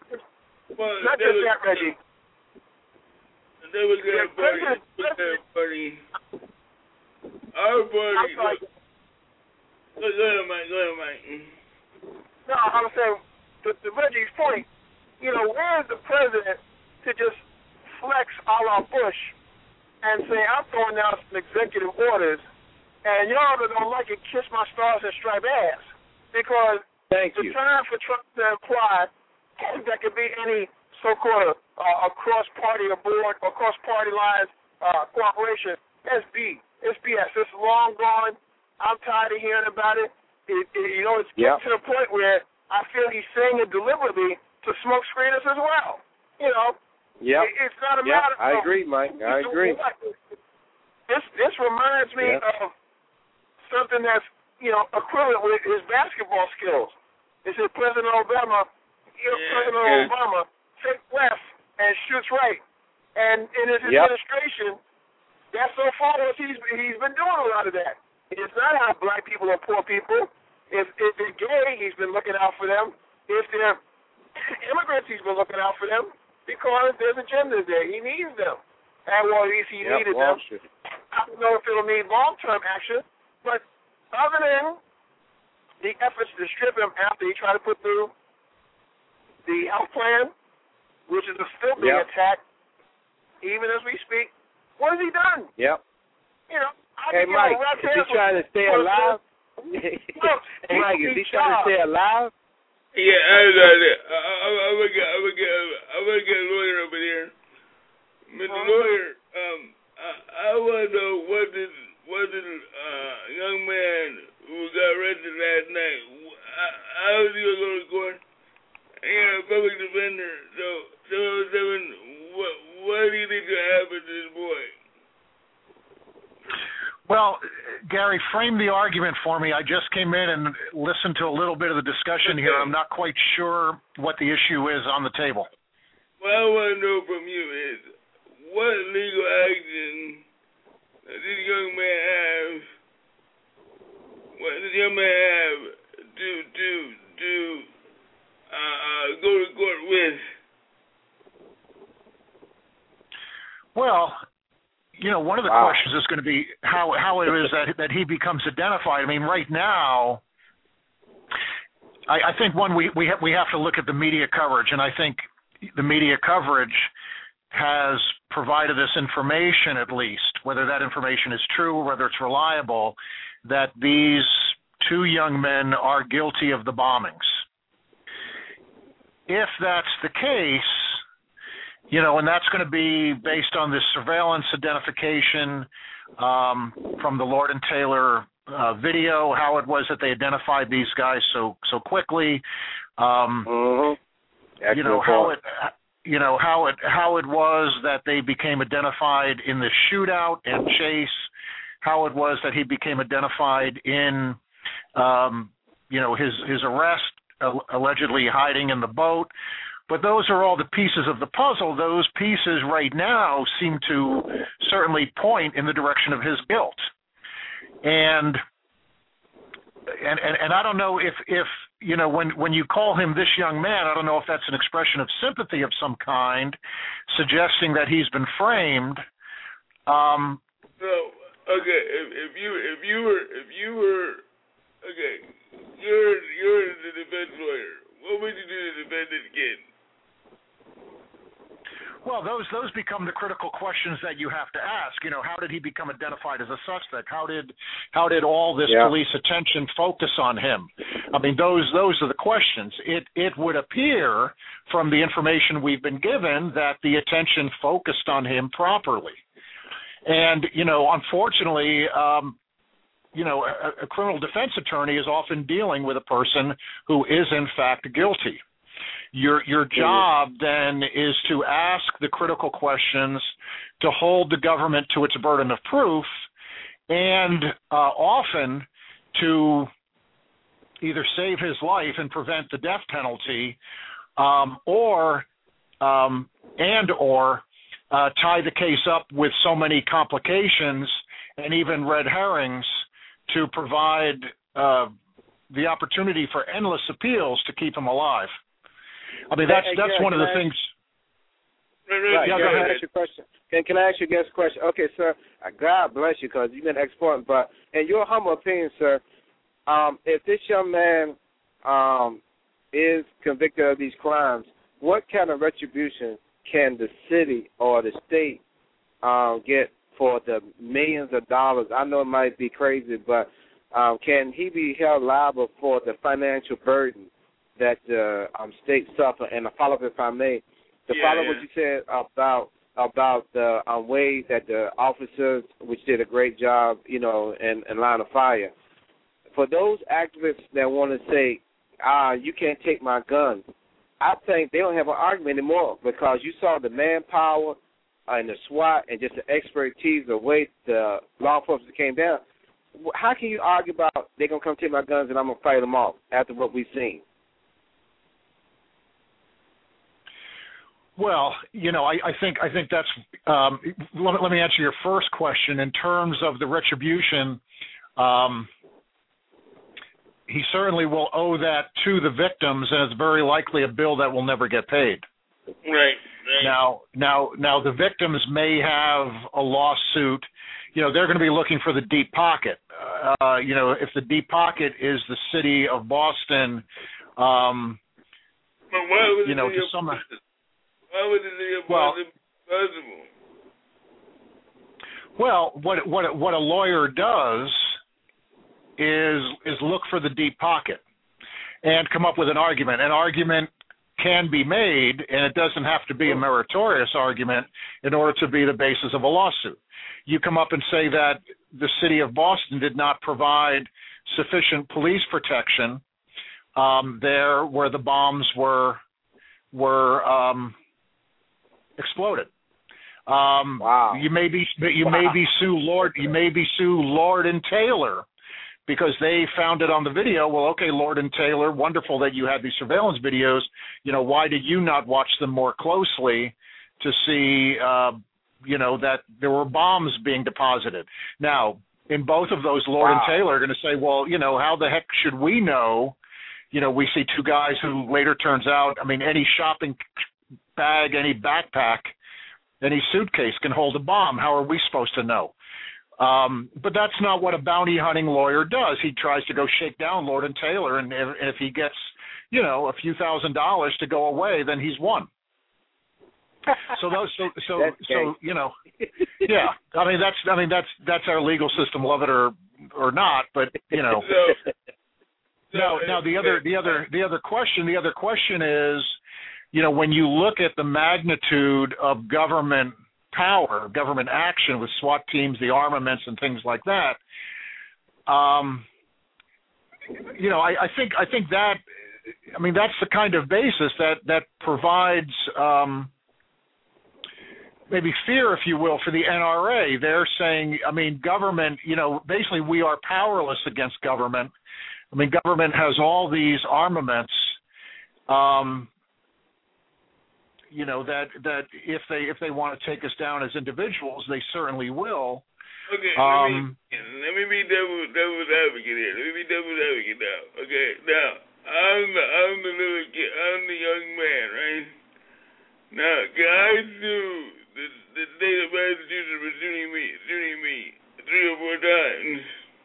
Well, Not they just was- that, Reggie. They was their party. Their party. Our party. I'm sorry. Go ahead, Mike. Go ahead, Mike. No, I'm saying, to, to Reggie's point, you know, where is the president to just flex a la Bush and say, I'm throwing down some executive orders, and y'all that don't like it, kiss my stars and stripe ass. Because Thank the you. time for Trump to imply that could be any so-called uh, cross-party board or cross-party lines uh, cooperation, that's B. It's B S. It's long gone. I'm tired of hearing about it. it, it you know, it's Yep. getting to the point where I feel he's saying it deliberately to smoke screeners as well. You know, Yep. it, it's not a Yep. matter I of agree, Mike. I agree. This this reminds me Yep. of something that's, you know, equivalent with his basketball skills. They said President Obama you know, Yeah, President yeah. Obama thinks left and shoots right. And in his Yep. administration, that's so far what he's he's been doing a lot of that. It's not how black people or poor people. If if they're gay, he's been looking out for them. If they're immigrants, he's been looking out for them because there's agendas there. He needs them. And well, at least he Yep, needed Wall them. Street. I don't know if it'll need long-term action, but other than the efforts to strip him after he tried to put through the health plan, which is still being Yep. attacked, even as we speak, what has he done? Yep. You know, I Hey, think Mike, you know, Ralph is he Hansel trying to stay was- alive? Look, Hey, Mike, is he he's trying to sharp. stay alive? Yeah, I know that. I, I, I'm gonna get, I'm gonna get, I'm gonna get a lawyer over there. Mister Uh-huh. Lawyer, um, I, I want to know what did, what did, uh, young man who got arrested last night, wh- how is he gonna go to court? He got a public defender, so, so, seven, what, what do you think will happen to this boy? Well, Gary, frame the argument for me. I just came in and listened to a little bit of the discussion here. I'm not quite sure what the issue is on the table. What I want to know from you is, what legal action does this young man have, what does this young man have to, to, to uh, uh, go to court with? Well, you know, one of the Wow. questions is going to be how how it is that that he becomes identified. I mean, right now, I, I think one we we ha- we have to look at the media coverage, and I think the media coverage has provided this information, at least, whether that information is true or whether it's reliable, that these two young men are guilty of the bombings. If that's the case, you know, and that's going to be based on this surveillance identification um, from the Lord and Taylor uh, video, how it was that they identified these guys so so quickly. Um, Mm-hmm. you know how it, you know how it how it was that they became identified in the shootout and chase. How it was that he became identified in, um, you know, his his arrest, uh, allegedly hiding in the boat. But those are all the pieces of the puzzle. Those pieces right now seem to certainly point in the direction of his guilt. And and and, and I don't know if, if you know, when, when you call him this young man, I don't know if that's an expression of sympathy of some kind, suggesting that he's been framed. Um, So, okay, if, if you if you were if you were okay, you're you're the defense lawyer. What would you do to defend this kid? Well, those those become the critical questions that you have to ask. You know, how did he become identified as a suspect? How did how did all this Yeah. police attention focus on him? I mean, those those are the questions. It it would appear from the information we've been given that the attention focused on him properly. And, you know, unfortunately, um, you know, a, a criminal defense attorney is often dealing with a person who is in fact guilty. Your your job then is to ask the critical questions, to hold the government to its burden of proof, and uh, often to either save his life and prevent the death penalty, um, or um, and or uh, tie the case up with so many complications and even red herrings to provide uh, the opportunity for endless appeals to keep him alive. I mean, that's Hey, that's Gary, one of can the I things. Right. Yeah, Can go I ahead. ask you a question? Can, can I ask you a guest question? Okay, sir. Uh, God bless you, because you've been exploiting. But in your humble opinion, sir, um, if this young man um, is convicted of these crimes, what kind of retribution can the city or the state um, get for the millions of dollars? I know it might be crazy, but um, can he be held liable for the financial burden that the um, state suffer? And a follow-up, if I may, to Yeah, follow yeah. what you said about about the um, way that the officers, which did a great job, you know, in, in line of fire. For those activists that want to say, ah, you can't take my gun, I think they don't have an argument anymore, because you saw the manpower and the SWAT and just the expertise, the way the law enforcement came down. How can you argue about they're going to come take my guns and I'm going to fight them off after what we've seen? Well, you know, I, I think I think that's. Um, let, let me answer your first question in terms of the retribution. Um, he certainly will owe that to the victims, and it's very likely a bill that will never get paid. Right. Right. Now, now, now, the victims may have a lawsuit. You know, they're going to be looking for the deep pocket. Uh, you know, if the deep pocket is the city of Boston, um, but why would you know, it to be some. Why would it be Well, possible? Well, what what what a lawyer does is is look for the deep pocket and come up with an argument. An argument can be made, and it doesn't have to be a meritorious argument in order to be the basis of a lawsuit. You come up and say that the city of Boston did not provide sufficient police protection um, there where the bombs were were um, exploded. Um, wow. You may be you wow. may be sue Lord you may be sue Lord and Taylor because they found it on the video. Well, okay, Lord and Taylor, wonderful that you had these surveillance videos. You know, why did you not watch them more closely to see, uh, you know, that there were bombs being deposited? Now, in both of those, Lord wow. and Taylor are going to say, well, you know, how the heck should we know? You know, we see two guys who later turns out, I mean, any shopping bag, any backpack, any suitcase can hold a bomb. How are we supposed to know? Um, but that's not what a bounty hunting lawyer does. He tries to go shake down Lord and Taylor, and if, if he gets, you know, a few thousand dollars to go away, then he's won. So those, so so so you know, yeah. I mean that's I mean that's that's our legal system, love it or or not. But you know, now now the other the other the other question the other question is, you know, when you look at the magnitude of government power, government action with SWAT teams, the armaments, and things like that, um, you know, I, I think I think that, I mean, that's the kind of basis that that provides um, maybe fear, if you will, for the N R A. They're saying, I mean, government, you know, basically we are powerless against government. I mean, government has all these armaments. Um, You know that that if they if they want to take us down as individuals, they certainly will. Okay, um, let me let me be devil devil's advocate here. Let me be devil's advocate now. Okay, now I'm the I'm the little kid. I'm the young man, right? Now, can I sue the the state of Massachusetts for shooting me shooting me three or four times?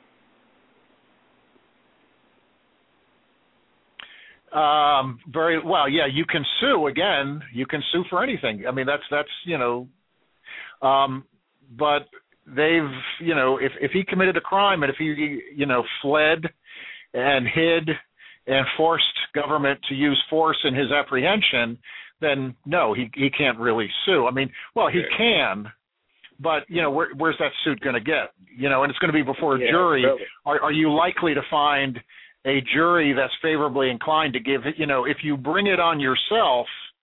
Um, very well. Yeah, you can sue again. You can sue for anything. I mean, that's that's you know, um, but they've you know, if if he committed a crime and if he you know fled and hid and forced government to use force in his apprehension, then no, he he can't really sue. I mean, well, he can, but you know, where, where's that suit going to get? You know, and it's going to be before a yeah, jury. really. Are are you likely to find a jury that's favorably inclined to give it, you know, if you bring it on yourself,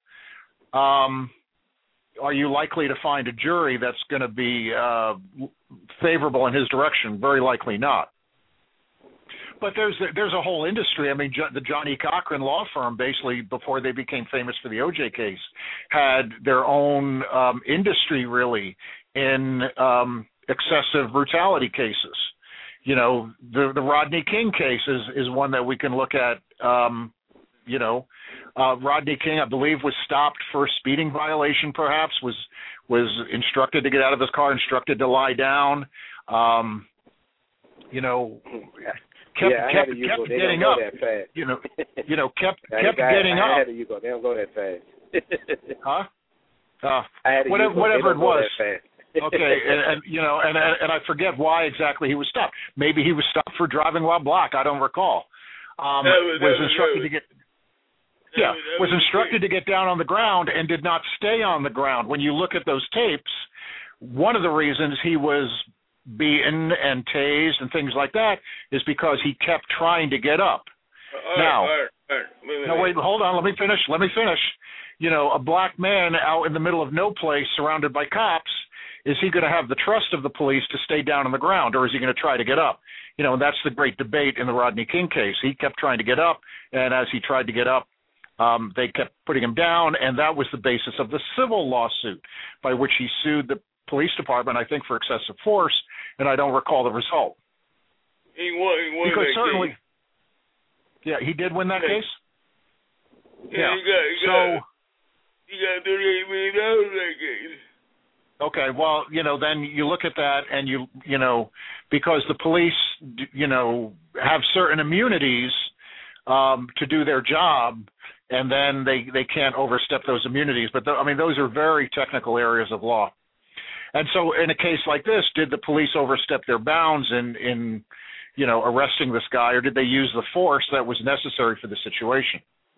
um, are you likely to find a jury that's going to be uh, favorable in his direction? Very likely not. But there's there's a whole industry. I mean, the Johnny Cochran law firm, basically, before they became famous for the O J case, had their own um, industry, really, in um, excessive brutality cases. You know, the the Rodney King case is, is one that we can look at. Um, you know, uh, Rodney King, I believe, was stopped for a speeding violation. Perhaps was was instructed to get out of his car, instructed to lie down. Um, you know, kept yeah, kept, kept kept they getting don't up. go that fast. You know, you know, kept I kept I, getting I up. Had to you go. They don't go that fast. Huh? Uh, I had to whatever go. whatever it was. Okay, and, and you know, and and I forget why exactly he was stopped. Maybe he was stopped for driving while black. I don't recall. Um, that was, was that instructed was, to get. that Yeah, was, was instructed to get down on the ground and did not stay on the ground. When you look at those tapes, one of the reasons he was beaten and tased and things like that is because he kept trying to get up. All now, right, all right, all right. Wait, wait, no, wait, hold on. Let me finish. Let me finish. You know, a black man out in the middle of no place surrounded by cops, is he going to have the trust of the police to stay down on the ground, or is he going to try to get up? You know, and that's the great debate in the Rodney King case. He kept trying to get up, and as he tried to get up, Um, they kept putting him down, and that was the basis of the civil lawsuit by which he sued the police department, I think, for excessive force, and I don't recall the result. He won, he won because that certainly, case. Yeah, he did win that Yeah. case? Yeah, Yeah. he got, he so, got, he got thirty-eight million dollars in that case. Okay, well, you know, then you look at that and you, you know, because the police, you know, have certain immunities um, to do their job, and then they, they can't overstep those immunities. But, th- I mean, those are very technical areas of law. And so in a case like this, did the police overstep their bounds in, in you know, arresting this guy, or did they use the force that was necessary for the situation?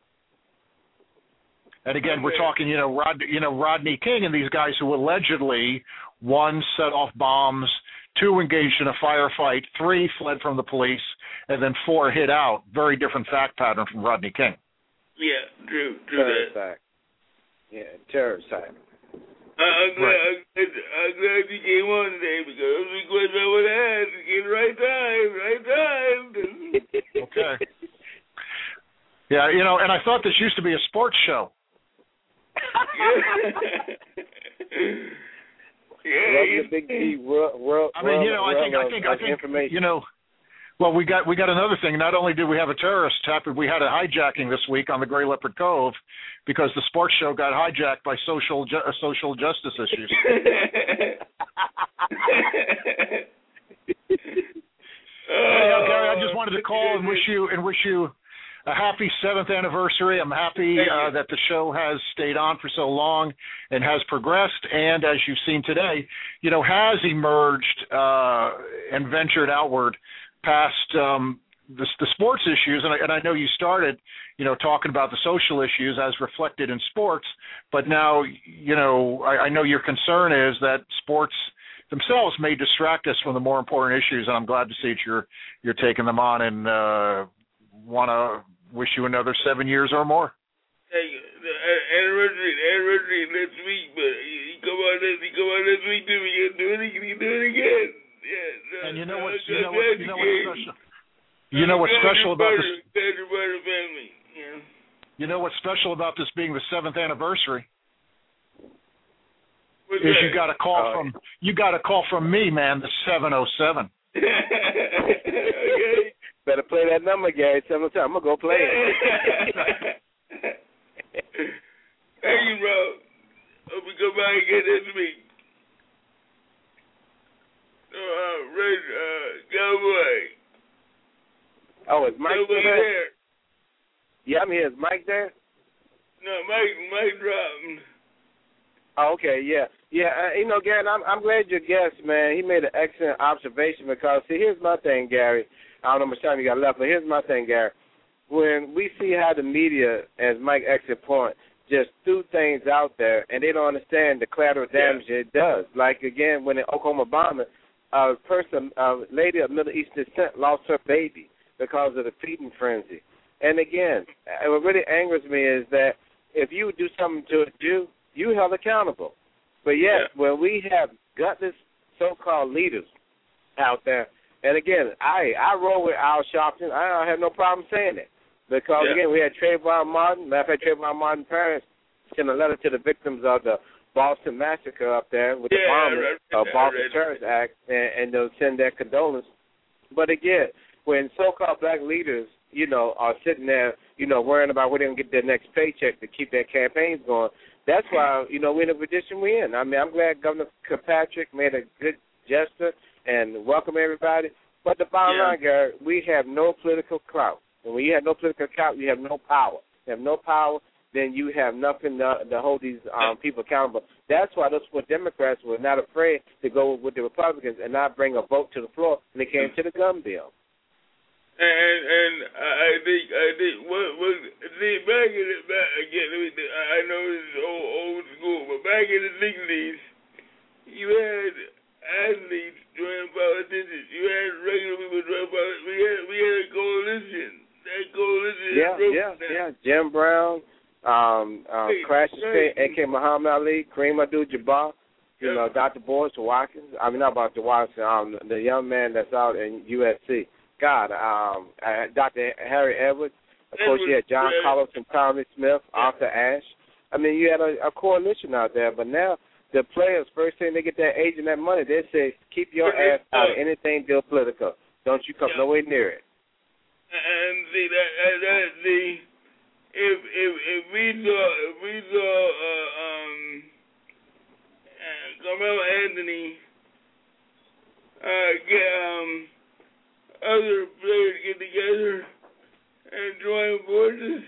And again, we're talking, you know, Rod, you know, Rodney King and these guys who allegedly, one, set off bombs, two, engaged in a firefight, three, fled from the police, and then four, hid out. Very different fact pattern from Rodney King. Yeah, true, true Terrorist that. act. Yeah, terrorist act. Uh, I'm, glad, Right. I'm, glad, I'm glad you came on today because those are the questions I would have asked to get the right time, right time. Okay. Yeah, you know, and I thought this used to be a sports show. yeah, Welcome to Big D World, world, I mean, you know, I world think, I of- think, of I think, information. you know, well, we got we got another thing. Not only did we have a terrorist attack, but we had a hijacking this week on the Gray Leopard Cove because the sports show got hijacked by social ju- uh, social justice issues. Anyhow, Gary, I just wanted to call and wish you and wish you a happy seventh anniversary. I'm happy uh, that the show has stayed on for so long and has progressed, and as you've seen today, you know, has emerged uh, and ventured outward past um, the, the sports issues. And I, and I know you started, you know, talking about the social issues as reflected in sports, but now, you know, I, I know your concern is that sports themselves may distract us from the more important issues, and I'm glad to see that you're you're taking them on and uh, want to wish you another seven years or more. Hey, the anniversary, the anniversary next week, but he come on this, he come on this week too. We can do it, he can do it again. Yeah. No, And you know no, what? I'm You know glad what? You know what's came. special? You know what's I'm glad special you're about part this? of- glad you're part of the family. Yeah. You know what's special about this being the seventh anniversary? What's Is that? you got a call Oh, from you got a call from me, man, the seven oh seven. Okay. Better play that number, Gary. Several times. I'm gonna go play it. Thank you, bro. Hope we come back again this week. So, uh, Red, uh, Cowboy. Oh, is Mike Cowboy there? there? Yeah, I'm here. Is Mike there? No, Mike, Mike dropped. Oh, okay, yeah. Yeah, uh, you know, Gary, I'm, I'm glad your guest, man, he made an excellent observation because, see, here's my thing, Gary. I don't know how much time you got left, but here's my thing, Gary. When we see how the media, as Mike exit point, just threw things out there, and they don't understand the collateral damage yeah. it does. Like, again, when in Oklahoma bombing, a person, a lady of Middle Eastern descent lost her baby because of the feeding frenzy. And, again, what really angers me is that if you do something to a Jew, you held accountable. But yet, yeah. when we have gutless so-called leaders out there, and again, I I roll with Al Sharpton. I don't have no problem saying it. Because, yeah. again, we had Trayvon Martin. Matter of fact, Trayvon Martin's parents sent a letter to the victims of the Boston Massacre up there with yeah, the bombing of Boston right. Terrorist Act, and, and they'll send their condolences. But, again, when so-called black leaders, you know, are sitting there, you know, worrying about where they're going to get their next paycheck to keep their campaigns going, that's why, you know, we're in the position we're in. I mean, I'm glad Governor Kirkpatrick made a good gesture and welcome everybody. But the bottom yeah. line, Gary, we have no political clout. And when you have no political clout, you have no power. You have no power, then you have nothing to, to hold these um, people accountable. That's why those four Democrats were not afraid to go with the Republicans and not bring a vote to the floor when it came to the gun bill. And and I think I think what was see back in the back again. I know this is old old school, but back in the sixties, you had athletes join politicians. You had regular people join politicians. We had we had a coalition. That coalition. Yeah, yeah, that. yeah. Jim Brown, um, uh, hey, Crash hey. A K Muhammad Ali, Kareem Abdul-Jabbar. You yeah. know, Doctor Boris Watkins. I mean, not Doctor Watkins. Um, the young man that's out in U S C. God, um, uh, Doctor Harry Edwards, Of course, you had John Collison, Tommy Smith, Arthur Ashe. I mean, you had a, a coalition out there, but now the players, first thing they get that age and that money, they say, keep your ass out of anything deal political. Don't you come yeah. nowhere near it. And see that, and that the if if if we saw if we saw uh, um uh, Carmelo Anthony uh, get um other players get together and join forces,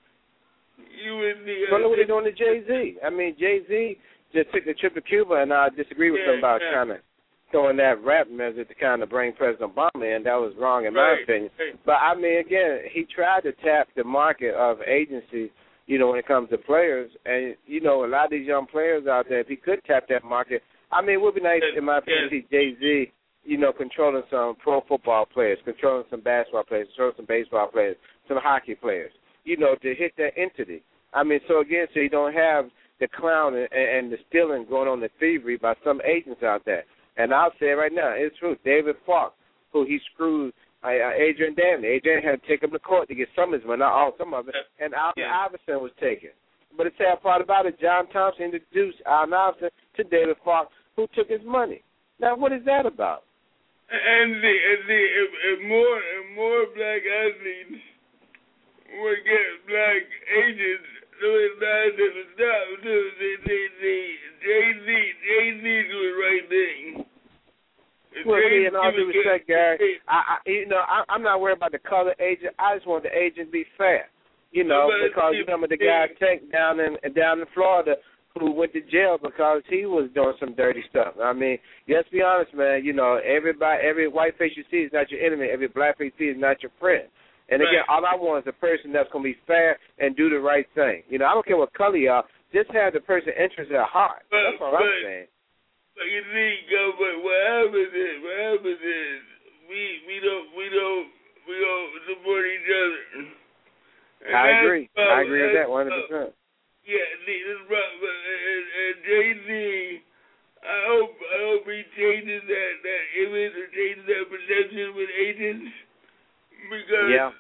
you would be. Well, look what they're doing to Jay-Z. I mean, Jay-Z just took the trip to Cuba, and I disagree with yeah, him about yeah. kind of throwing that rap measure to kind of bring President Obama in. That was wrong in right, my opinion. Right. But, I mean, again, he tried to tap the market of agencies, you know, when it comes to players. And, you know, a lot of these young players out there, if he could tap that market, I mean, it would be nice, in my opinion, to see Jay-Z, you know, controlling some pro football players, controlling some basketball players, controlling some baseball players, some hockey players, you know, to hit that entity. I mean, so, again, so you don't have the clown and, and the stealing going on, the thievery by some agents out there. And I'll say it right now, it's true. David Falk, who he screwed uh, Adrian Danley. Adrian had to take him to court to get some of his money, not all, some of it. And Allen yeah. Iverson was taken. But the sad part about it, John Thompson introduced Allen Iverson to David Falk, who took his money. Now, what is that about? And the, and the if, if more and more black athletes would get black agents, so it's not that it's not the the the Jay-Z Jay-Z do the right thing. Well, see, in all due respect, Gary, I, I you know I, I'm not worried about the color agent. I just want the agent to be fair, you know, because you remember the guy Tank down in down in Florida who went to jail because he was doing some dirty stuff. I mean, let's be honest, man. You know, everybody, every white face you see is not your enemy. Every black face you see is not your friend. And again, all I want is a person that's going to be fair and do the right thing. You know, I don't care what color you are. Just have the person interest at heart. But, that's all but, I'm saying. But you see, but what happens is, what happens is, we we don't we don't we don't support each other. And I agree. I agree with that one hundred percent. Yeah, this is right. And, and Jay-Z, I hope I hope he changes that that image or changes that perception with agents. Because yeah.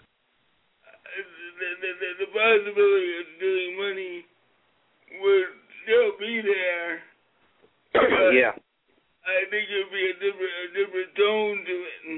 the, the, the, the possibility of stealing money would still be there. Yeah. I think it would be a different, a different tone to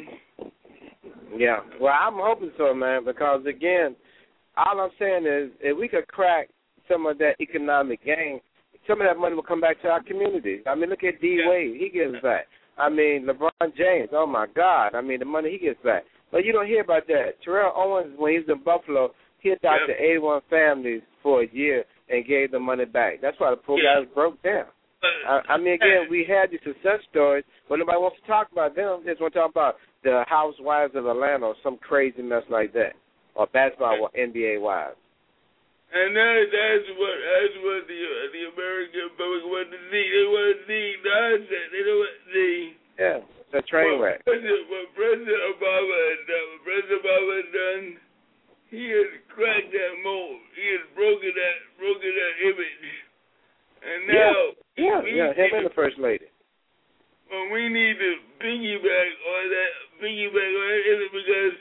it. Yeah. Well, I'm hoping so, man, because, again, all I'm saying is if we could crack some of that economic gain, some of that money will come back to our communities. I mean, look at D. Yeah. Wade. He gives back. I mean, LeBron James, oh, my God. I mean, the money he gives back. But you don't hear about that. Terrell Owens, when he was in Buffalo, he adopted yep. eighty-one families for a year and gave them money back. That's why the poor yep. guys broke down. I, I mean, again, we had these success stories, but nobody wants to talk about them. They just want to talk about the housewives of Atlanta or some crazy mess like that, or basketball or N B A wives. And that, that's what that's what the the American public want to see. They want to see nonsense. They don't want to see. Yeah. A train what wreck. President, what President Obama has done, what President Obama has done, he has cracked that mold. He has broken that, broken that image. And now, yeah, yeah, yeah, him and the First Lady. Well, we need to piggyback on that, piggyback on that image because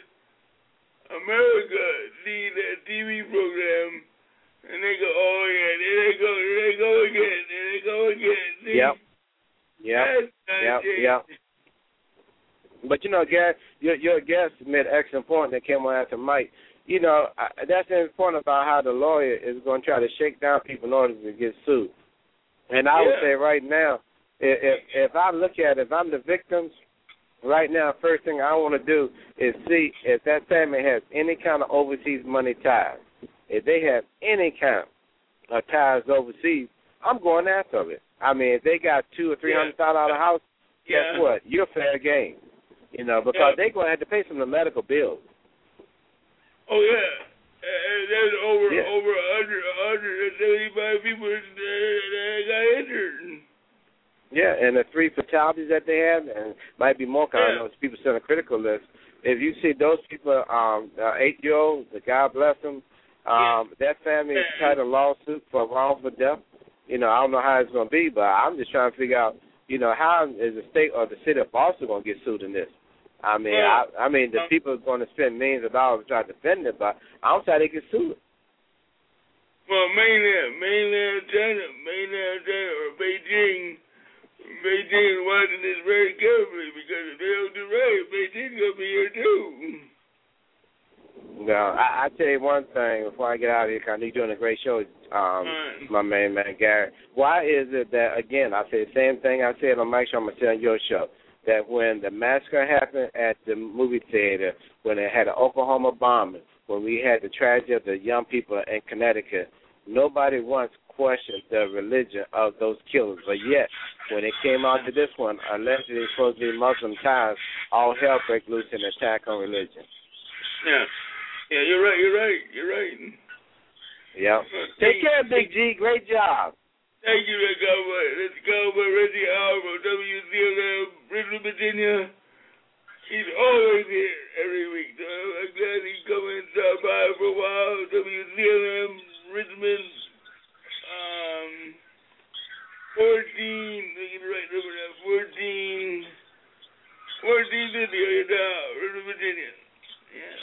America sees that T V program and they go, oh yeah, there they go, there they go again, there they go again. See? Yep. Yep. Yep. Yep. But, you know, Gary, your, your guest made an excellent point that came on after Mike. You know, I, that's the important about how the lawyer is going to try to shake down people in order to get sued. And I yeah. would say right now, if, if if I look at it, if I'm the victims, right now, first thing I want to do is see if that family has any kind of overseas money ties. If they have any kind of ties overseas, I'm going after it. I mean, if they got two or three hundred thousand dollar house, yeah. guess what? You're fair game. You know, because yeah. they're going to have to pay some of the medical bills. Oh, yeah. And there's over yeah. over one hundred, one hundred seventy-five people that got injured. Yeah, and the three fatalities that they had, and might be more, because yeah. I know people still on the critical list. If you see those people, um, uh, eight-year-old, the God bless them, um, yeah. that family is tied a lawsuit for wrongful death. You know, I don't know how it's going to be, but I'm just trying to figure out, you know, how is the state or the city of Boston going to get sued in this? I mean, Well, I, I mean, the people are going to spend millions of dollars to try to defend it, but I don't think they can sue it. Well, mainland, mainland China, mainland China, or Beijing, Beijing is watching this very carefully because if they don't do right, Beijing's gonna be here too. Now, I, I tell you one thing before I get out of here, because I know you're doing a great show, um, Right. my main man, Gary. Why is it that, again, I say the same thing I said on my show, I'm going to say on your show, that when the massacre happened at the movie theater, when they had the Oklahoma bombing, when we had the tragedy of the young people in Connecticut, nobody once questioned the religion of those killers. But yet, when it came out to this one, allegedly supposed to be Muslim ties, all hell break loose in an attack on religion. Yeah. Yeah, you're right, you're right, you're right. Yep. Take care, Big G. Great job. Thank you, Rick Cowboy. Let's go by Reggie Howard from W C L M, Richmond, Virginia. He's always here every week, so I'm glad he's coming and stop by for a while. W C L M, Richmond, um, fourteen, look at the right number now, fourteen, fourteen fifty on your dial, Richmond, Virginia. Yeah.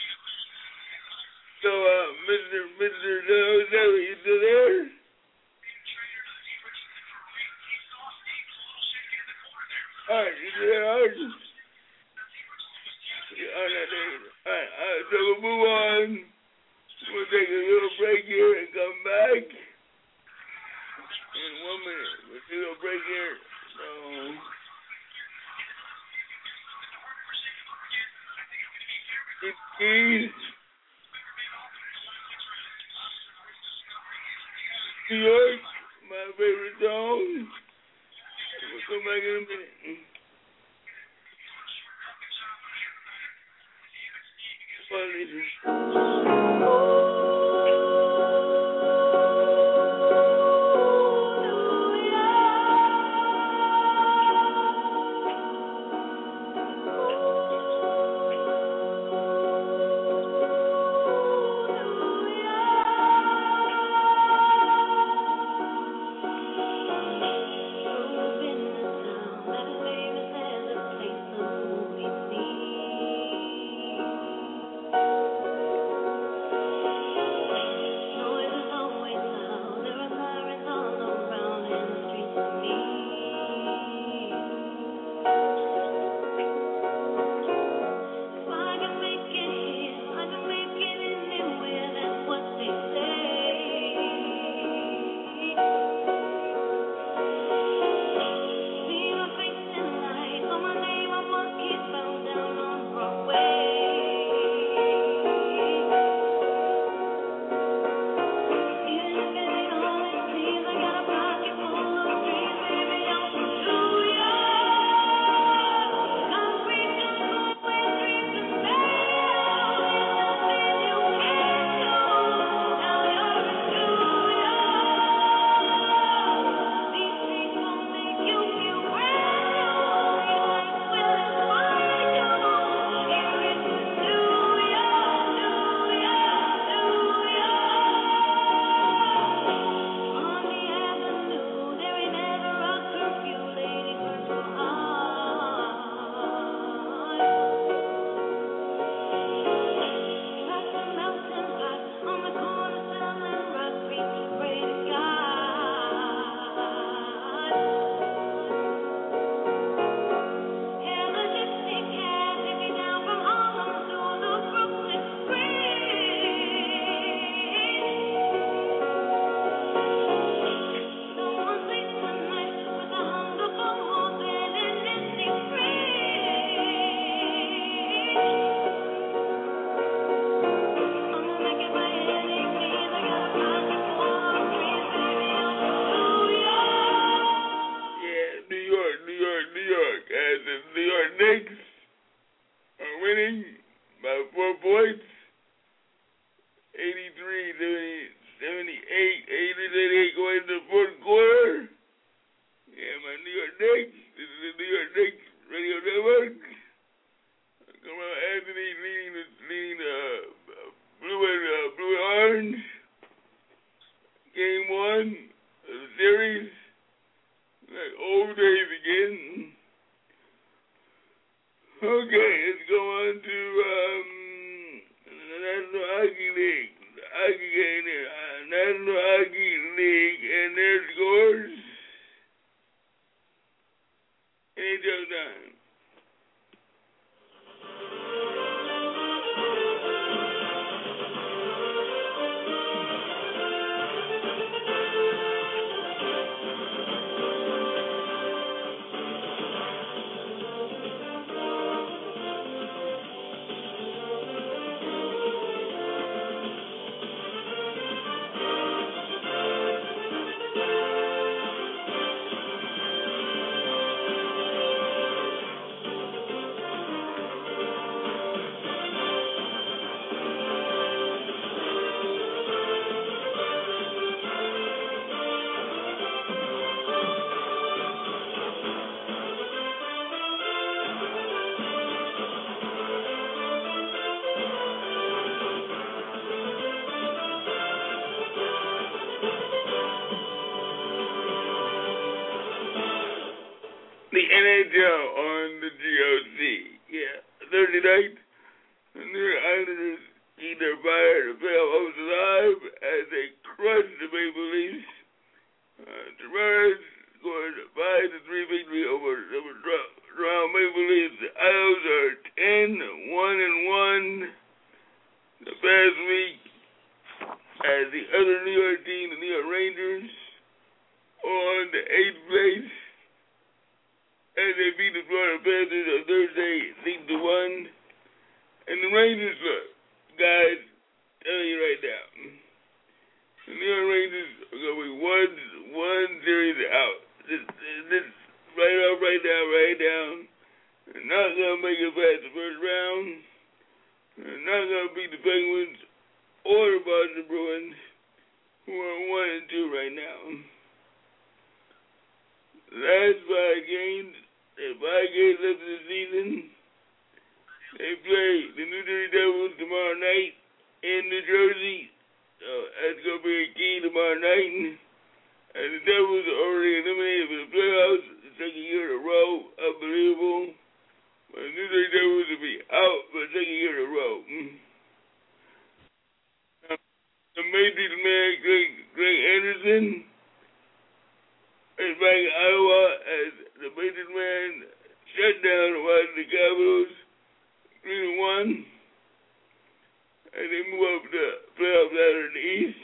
So, uh, Mister Mister Zelly, you still there? All right, you still there, Art? Yeah, all right, there you go. All right, all right, so we'll move on. We'll take a little break here and come back in one minute. We'll take a little break here. So, keep the keys. New York, my favorite song. We'll come back in a minute. Okay, League, the Hockey Game, uh, National Hockey League, and their scores. N H L time. The N H L on the G O C. Yeah, Thursday night, the New York Islanders keep their fire to fail hopes alive as they crush the Maple Leafs. Uh, Tavares scored a five to three victory over the Toronto Maple Leafs. The Isles are ten one and one the past week as the other New York team, the New York Rangers, on the eighth place. As they beat the Florida Panthers on Thursday, six to one. And the Rangers, look, guys, telling you right now, the New York Rangers are going to be one, one series out. This, this, right off, right down, right down. They're not going to make it past the first round. They're not going to beat the Penguins or the Boston Bruins, who are one and two right now. Last five games, there's five games left of the season. They play the New Jersey Devils tomorrow night in New Jersey. So that's going to be a key tomorrow night. And the Devils are already eliminated from the playoffs the second year in a row. Unbelievable. But the New Jersey Devils will be out for the second year in a row. The Matrix man, Greg, Greg Anderson, is back in Iowa as the Matrix man shut down the Washington Capitals three to one. And they move up the playoff ladder in the East.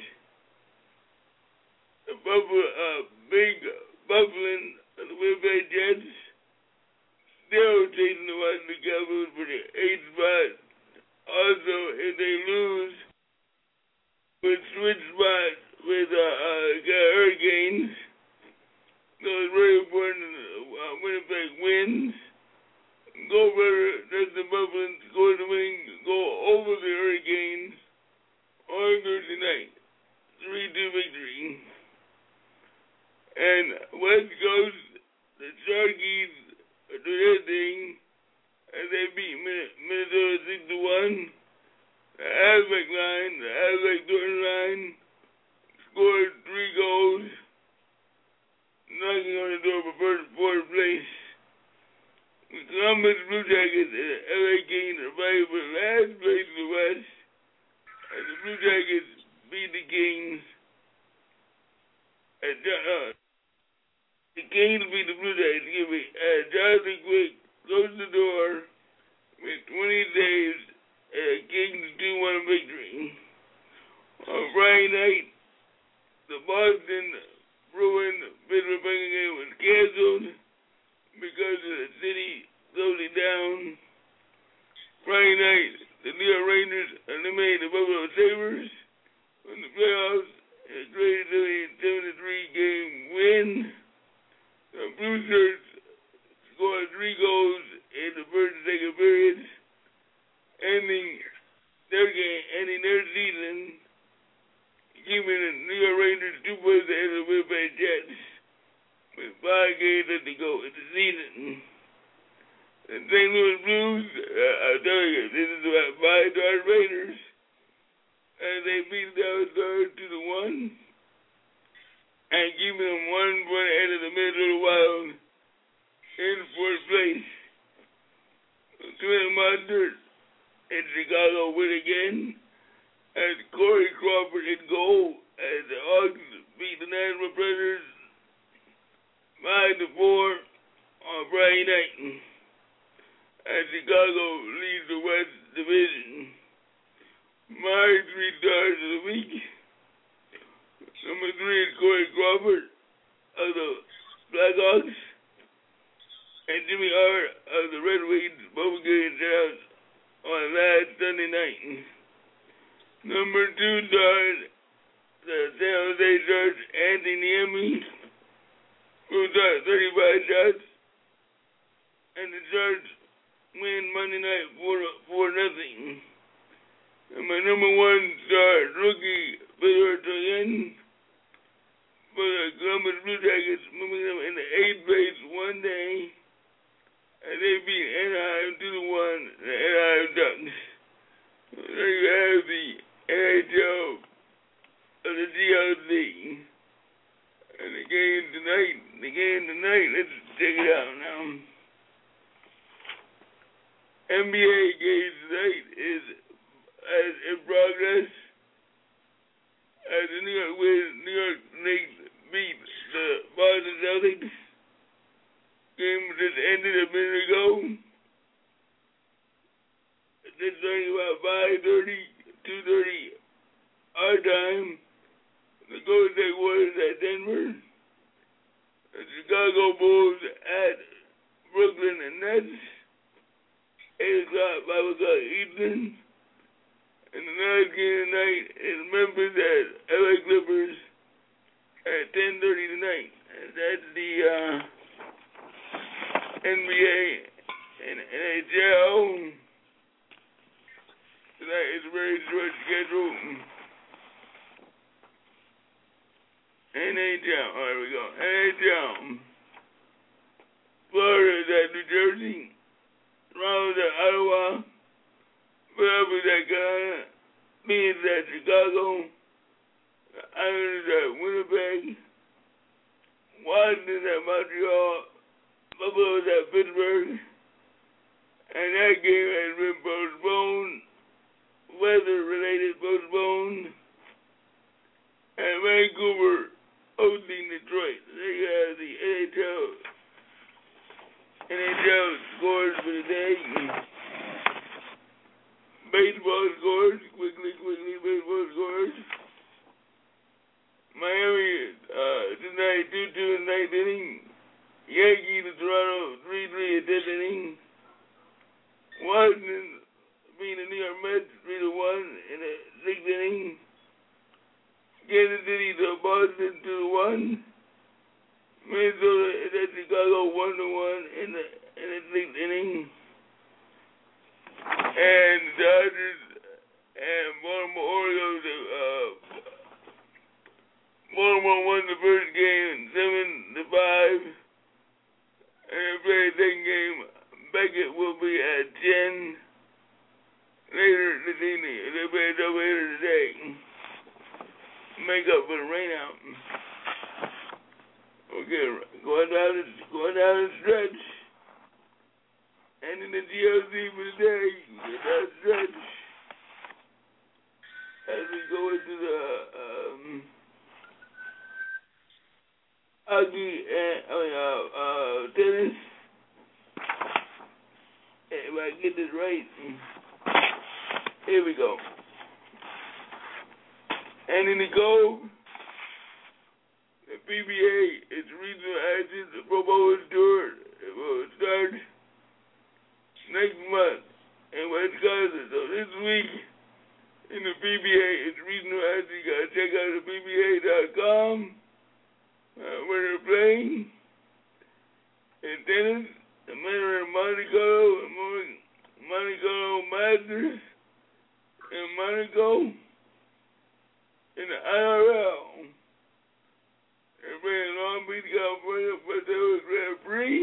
The Buffalo, uh, big Buffalo, the Winnipeg Jets, still chasing the Washington Capitals for the eighth spot. Also, if they lose, would switch spots with uh, uh, Hurricanes. So it's very important uh, Winnipeg wins. Go better, that's the Buffalo score the winning, go over the Hurricanes on Thursday night. three two victory. And West Coast, the Sharkies do their thing as they beat Minnesota six to one. The Aztec line, the Aztec Thornton line scored three goals, knocking on the door for first fourth place. The Columbus Blue Jackets and the L A Kings are fighting for last place in the West, and the Blue Jackets beat the Kings. And uh, the Kings beat the Blue Jackets. Excuse me. And Jonathan Quick closed the door with twenty saves and a Kings two one victory. On Friday night, the Boston Bruins Pittsburgh Penguins game was canceled because of the city closing down. Friday night, the New York Rangers eliminated the Buffalo Sabres from the playoffs in a great seven to three game win. The Blue Shirts scored three goals in the first and second periods, ending their game, ending their season, giving the New York Rangers two points ahead of the Winnipeg Jets with five games left to go in the season. The Saint Louis Blues, uh, I'll tell you, this is about five Dart Raiders, and they beat the Dallas Stars two to one, and keeping them one point ahead of the Minnesota Wild in fourth place. The Twin Monsters in Chicago win again, And Corey Crawford in goal as the Hawks beat the Nashville Predators five to four on Friday night. And Chicago leads the West Division. My three stars of the week. Number three is Corey Crawford of the Blackhawks. And Jimmy Hart of the Red Wings both getting shouts on last Sunday night. Number two stars, the San Jose Sharks, Anthony Niemi, who got thirty-five shots. And the Sharks win Monday night four nothing. And my number one star, rookie, Pedro Toyen, for the Columbus Blue Jackets, moving them in the eighth place one day. And they beat Anaheim two to one, the Anaheim Ducks. So there you have the N H L of the G L C. And the game tonight, the game tonight, let's check it out now. N B A game tonight is as in progress as the New York New York Knicks beat the Boston Celtics. Game just ended a minute ago. It's starting about five thirty, two thirty our time. The Golden State Warriors at Denver. The Chicago Bulls at Brooklyn and Nets. eight o'clock, five o'clock Eastern. And the last game tonight is Memphis at L A Clippers at ten thirty tonight. And that's the uh, N B A and N H L. Tonight is a very short schedule. N H L, oh, there we go. N H L. Florida is at New Jersey. Toronto is at Ottawa. Philadelphia is at Guyana. Phoenix is at Chicago. The Islanders at Winnipeg. Washington is at Montreal. Buffalo is at Pittsburgh. And that game has been postponed. Weather-related postponed. And Vancouver hosting Detroit. There you have the N H L. N H L scores for the day. Baseball scores. Quickly, quickly, baseball scores. Miami, uh, tonight, two two in the ninth inning. Yankees to Toronto, three three in tenth inning. Washington beating the New York Mets, three to one in the sixth inning. Kansas City to Boston, two to one. Minnesota is at Chicago, one to one in the in the sixth inning. And the Dodgers and Baltimore Orioles, uh, Baltimore won the first game, seven to five. And they play the second game. Beckett will be at ten later this evening. They play it up later today. Make up for the rain out. Okay, going down the going down the stretch. And in the G L C for the day, get that stretch. As we go into the um, hockey and I mean, uh, uh, tennis. If I get this right, here we go. And in the gold, the P B A is regional actions, the Pro Bowl Tour. It will start next month in Wisconsin. So this week in the P B A, it's regional actions. You gotta check out the P B A dot com uh, where they're playing. In tennis, the men are in Monte Carlo, Monte Carlo Masters in Monaco. In the I R L, they're playing Long Beach, California, but there was Grand Prix.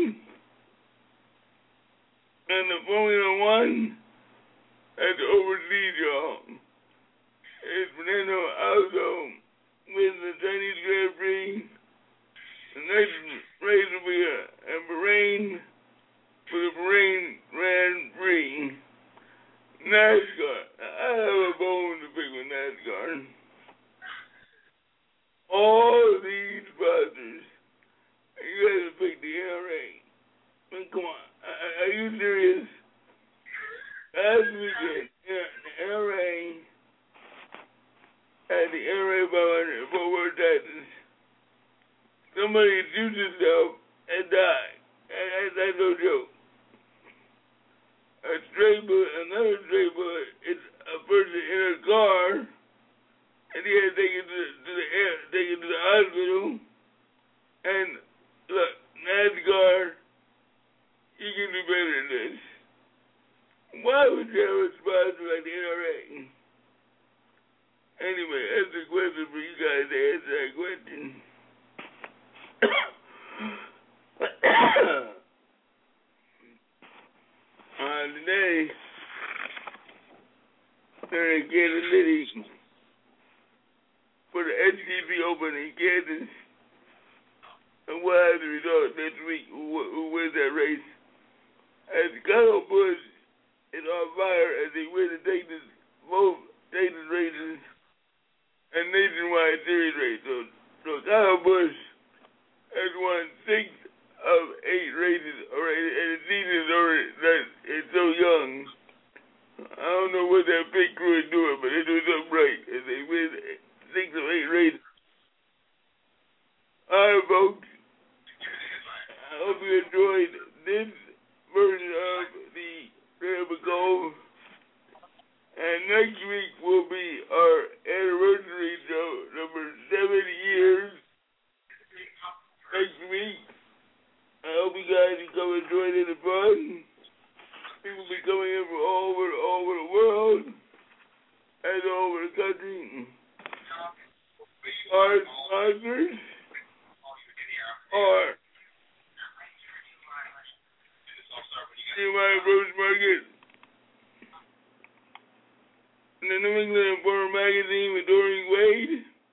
And the Formula One at the overseas, y'all. It's Fernando Alonso with the Chinese Grand Prix. The next race will be in Bahrain for the Bahrain Grand Prix. NASCAR. I have a bone to pick with NASCAR. at the N R A five hundred in Fort Worth, Texas. Somebody shoots himself and died. And that's no joke. A stray bullet, another stray bullet, it's a person in a car, and he had to take it to, to the air, take it to the hospital. And look, NASCAR, you can do better than this. Why would you have a sponsor like the N R A? Anyway, that's a question for you guys to answer that question. uh, today, they're in Kansas City for the S C P Open in Kansas. And we'll have the results next week who, who wins that race. As Kyle Busch is on fire as they win the Texas, both Texas races and nationwide series race. So, so Kyle Busch has won six of eight races already, and the season is already that it's so young. I don't know what that big crew is doing, but they're doing something right as they win six of eight races. All right, folks. I hope you enjoyed this version of the Rainbow Gold. And next week will be our anniversary show, number seven years. Next week. I hope you guys can come and join in the fun. People will be coming in from all over, all over the world and all over the country. Our sponsors are Nehemiah Rose Market, the New England Informer Magazine with Doreen Wade,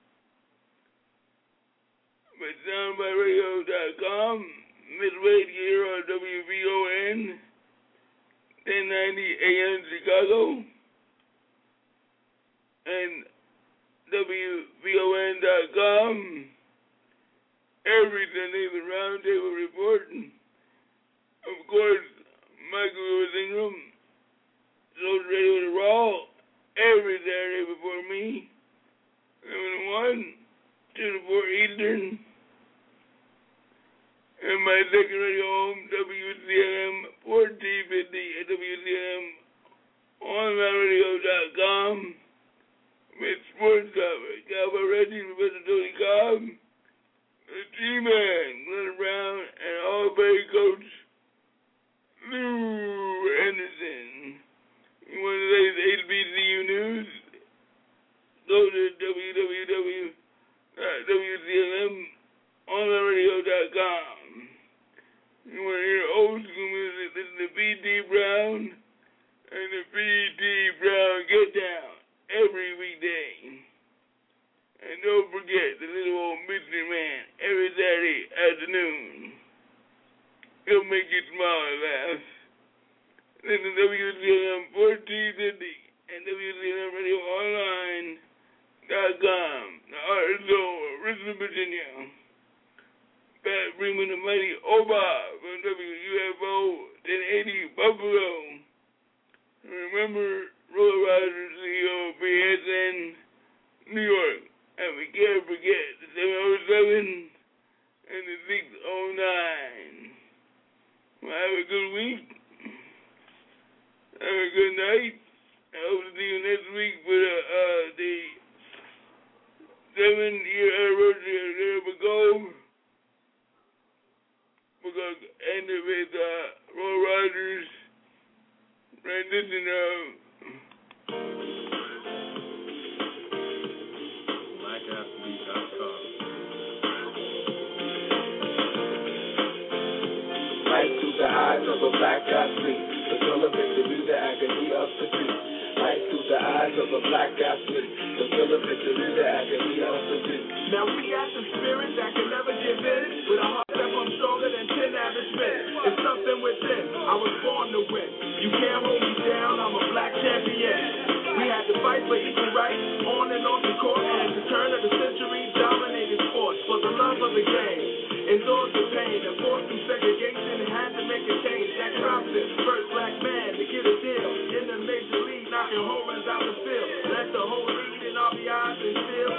by soundbite radio dot com, Midway here on W V O N, ten ninety A M Chicago, and W V O N dot com, every Sunday the Roundtable Report. Of course, Michael Lewis Ingram, Social Radio The Raw, every Saturday before me, seven to one, two to four Eastern. And my second radio home, W C L M fourteen fifty at W C L M online radio dot com with sports coverage. Cowboy Reggie, Professor Tony Cobb, the G-Man, Glenn Brown, and All-Bay Coach Lou Henderson. You want to say the H B C U News? Go to w w w dot w c l m online radio dot com. You want to hear old school music? Listen to P T Brown and the P T Brown Get Down every weekday. And don't forget the little old mystery man every Saturday afternoon. He'll make you smile and laugh. Listen to W C L M fourteen fifty and W C L M radio online dot com. The Arkansas, Richmond, Virginia. Pat Freeman, the mighty Oba from W U F O ten eighty Buffalo. Remember, Roy Rogers, C E O of P S N, New York. And we can't forget the seven oh seven and the six oh nine. Well, have a good week. Have a good night. I hope to see you next week for the, uh, the seven-year anniversary of Rainbow Gold. We're going to end it with uh, Roy Rogers' rendition of black athlete dot com. Life through the eyes of a black athlete, the thrill of victory, the agony of defeat. Life through the eyes of a black athlete, the thrill of victory, the agony of defeat. Now we got the spirit that can never give in, with a heart that pumps stronger than ten average men. It's something within. I was born to win. You can't hold me down. I'm a black champion. We had to fight for equal rights, on and off the court, and at the turn of the century, dominated sports for the love of the game. Endured the pain and fought through segregation and had to make a change. Jack Robinson, first black man to get a deal in the major league, knocking home runs out the field. That's the whole lead in R B Is and steals.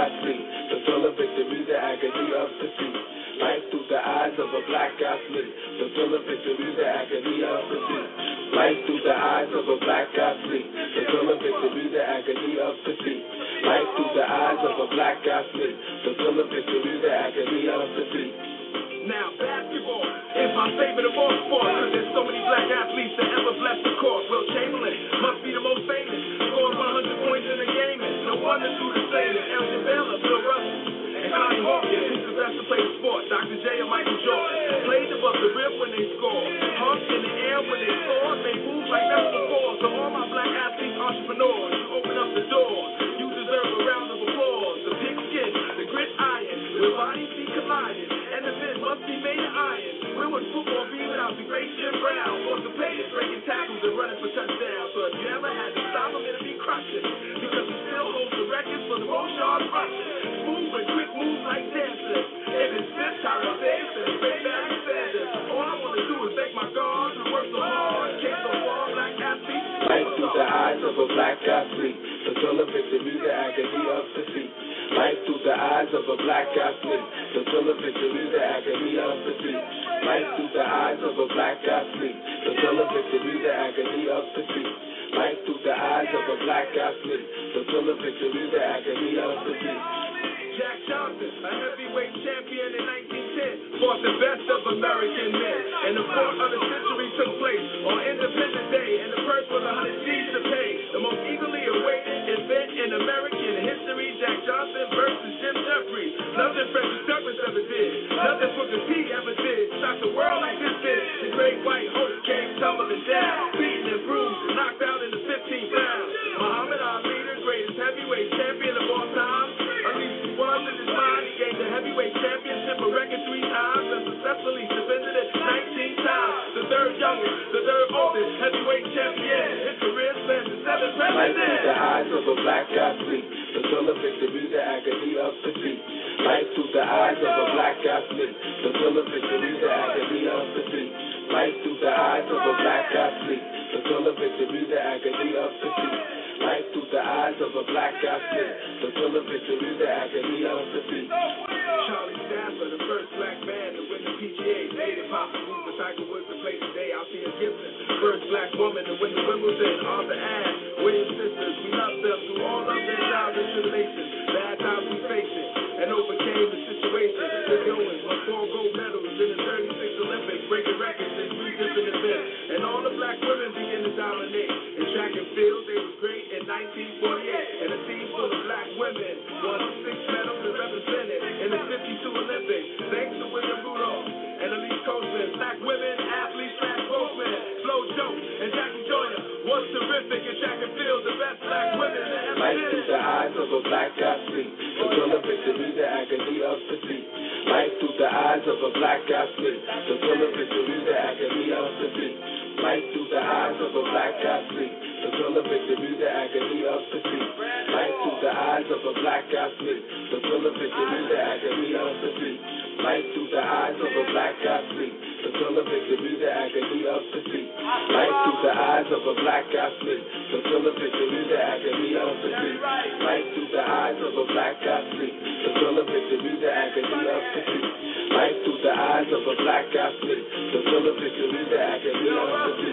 athlete, the thrill of victory, the agony of defeat. Life through the eyes of a black athlete, the thrill of victory, the agony of defeat. Life through the eyes of a black athlete, the thrill of victory, the agony of defeat. Life through the eyes of a black athlete, the thrill of victory, the agony of defeat. Now basketball is my favorite of all sports, cause there's so many black athletes that ever blessed the court. Will Chamberlain must be the most famous, scored one hundred points in a game, and no wonder through the Sailors, Elgin Baylor, Bill Russell, and Connie Hawkins, who's the best to play the sport, Doctor J and Michael Jordan, played above the rim when they scored, humped in the air when they scored, they moved like never before. So all my black athletes, entrepreneurs, you open up the doors, you deserve a round of applause. The pigskin, the grit iron, where bodies be colliding, and the men must be made of iron. Where would football be without the great Jim Brown? Orthopedics breaking tackles and running for touchdowns. So if you ever had to stop him, it'll be crushing, because he still holds the records for the most yards rushing. Smooth and quick moves like dancers. If it's fifth, Tyler Davis and Ray Barry Sanders. All I want to do is thank my guards who work so hard. Case so far, black athletes. Life through the eyes of a black athlete, the thrill of victory, the agony of defeat. Life through the eyes of a black athlete, the thrill of victory, the agony of defeat. Life through the eyes of a black athlete, the thrill of victory, the agony of defeat. Life through the eyes of a black athlete, the thrill of victory, the agony of defeat. Jack Johnson, a heavyweight champion in nineteen ten, fought the best of American men. And the fourth of the century took place on Independence Day, and the purse was one hundred G's to pay. The most eagerly awaited event in American history, Jack Johnson versus Jim Jeffries. Nothing Frederick Douglass ever did, nothing Booker T ever did. Shocked the world like this did. The great white host came tumbling down, beaten and bruised, and knocked out in the fifteenth round. Muhammad Ali, the greatest heavyweight champion of all time, unleashed his ones in his mind. He gained the heavyweight championship a record three times and successfully defended it nineteen times. The third youngest, the third oldest heavyweight champion. His career spans the seven presidents. Life through the eyes of a black athlete, the thrill of victory, the agony of defeat. Life through the eyes of a black athlete, the thrill of victory, the agony of defeat. Life through the eyes of a black athlete, the thrill of victory, the agony of defeat. Life through the eyes of a black athlete, the thrill of victory, the agony of defeat. Charlie Stafford, the first black man to win the P G A, made it possible for Tiger Woods to play today. Althea Gibson, first black woman to win the Wimbledon. Arthur Ashe, Williams sisters, we love them through all of their trials and tribulations. Bad times we faced it and overcame the situation. Liz Owens won four gold medals in the thirty-six Olympics, breaking records in three different events. And all the black women began to dominate. In track and field, they were great in nineteen forty-eight. And a team full of black women won six medals and represented in the fifty-two Olympics. Thanks to William Rudolph and Elise Coachman. Black women, athletes, track boatmen, Flo Jones and Jackie Joyner was terrific in track and field. The best black women that ever Life did. through the eyes of a black athlete, the thrill of victory, the agony of defeat. Life through the eyes of a black athlete, the thrill of victory, the agony of defeat. Life through the eyes of a black athlete, the thrill of victory, the agony of defeat. Life through the eyes of a black athlete, the thrill of victory, the agony of defeat. Life through the eyes of a black athlete, the thrill of victory, the agony of defeat. Life through the eyes of a black athlete, the thrill of victory, the agony of defeat. Life through the eyes of a black athlete, the thrill of victory, the agony of defeat. Life through the eyes of a black athlete, the thrill of victory, the agony of defeat.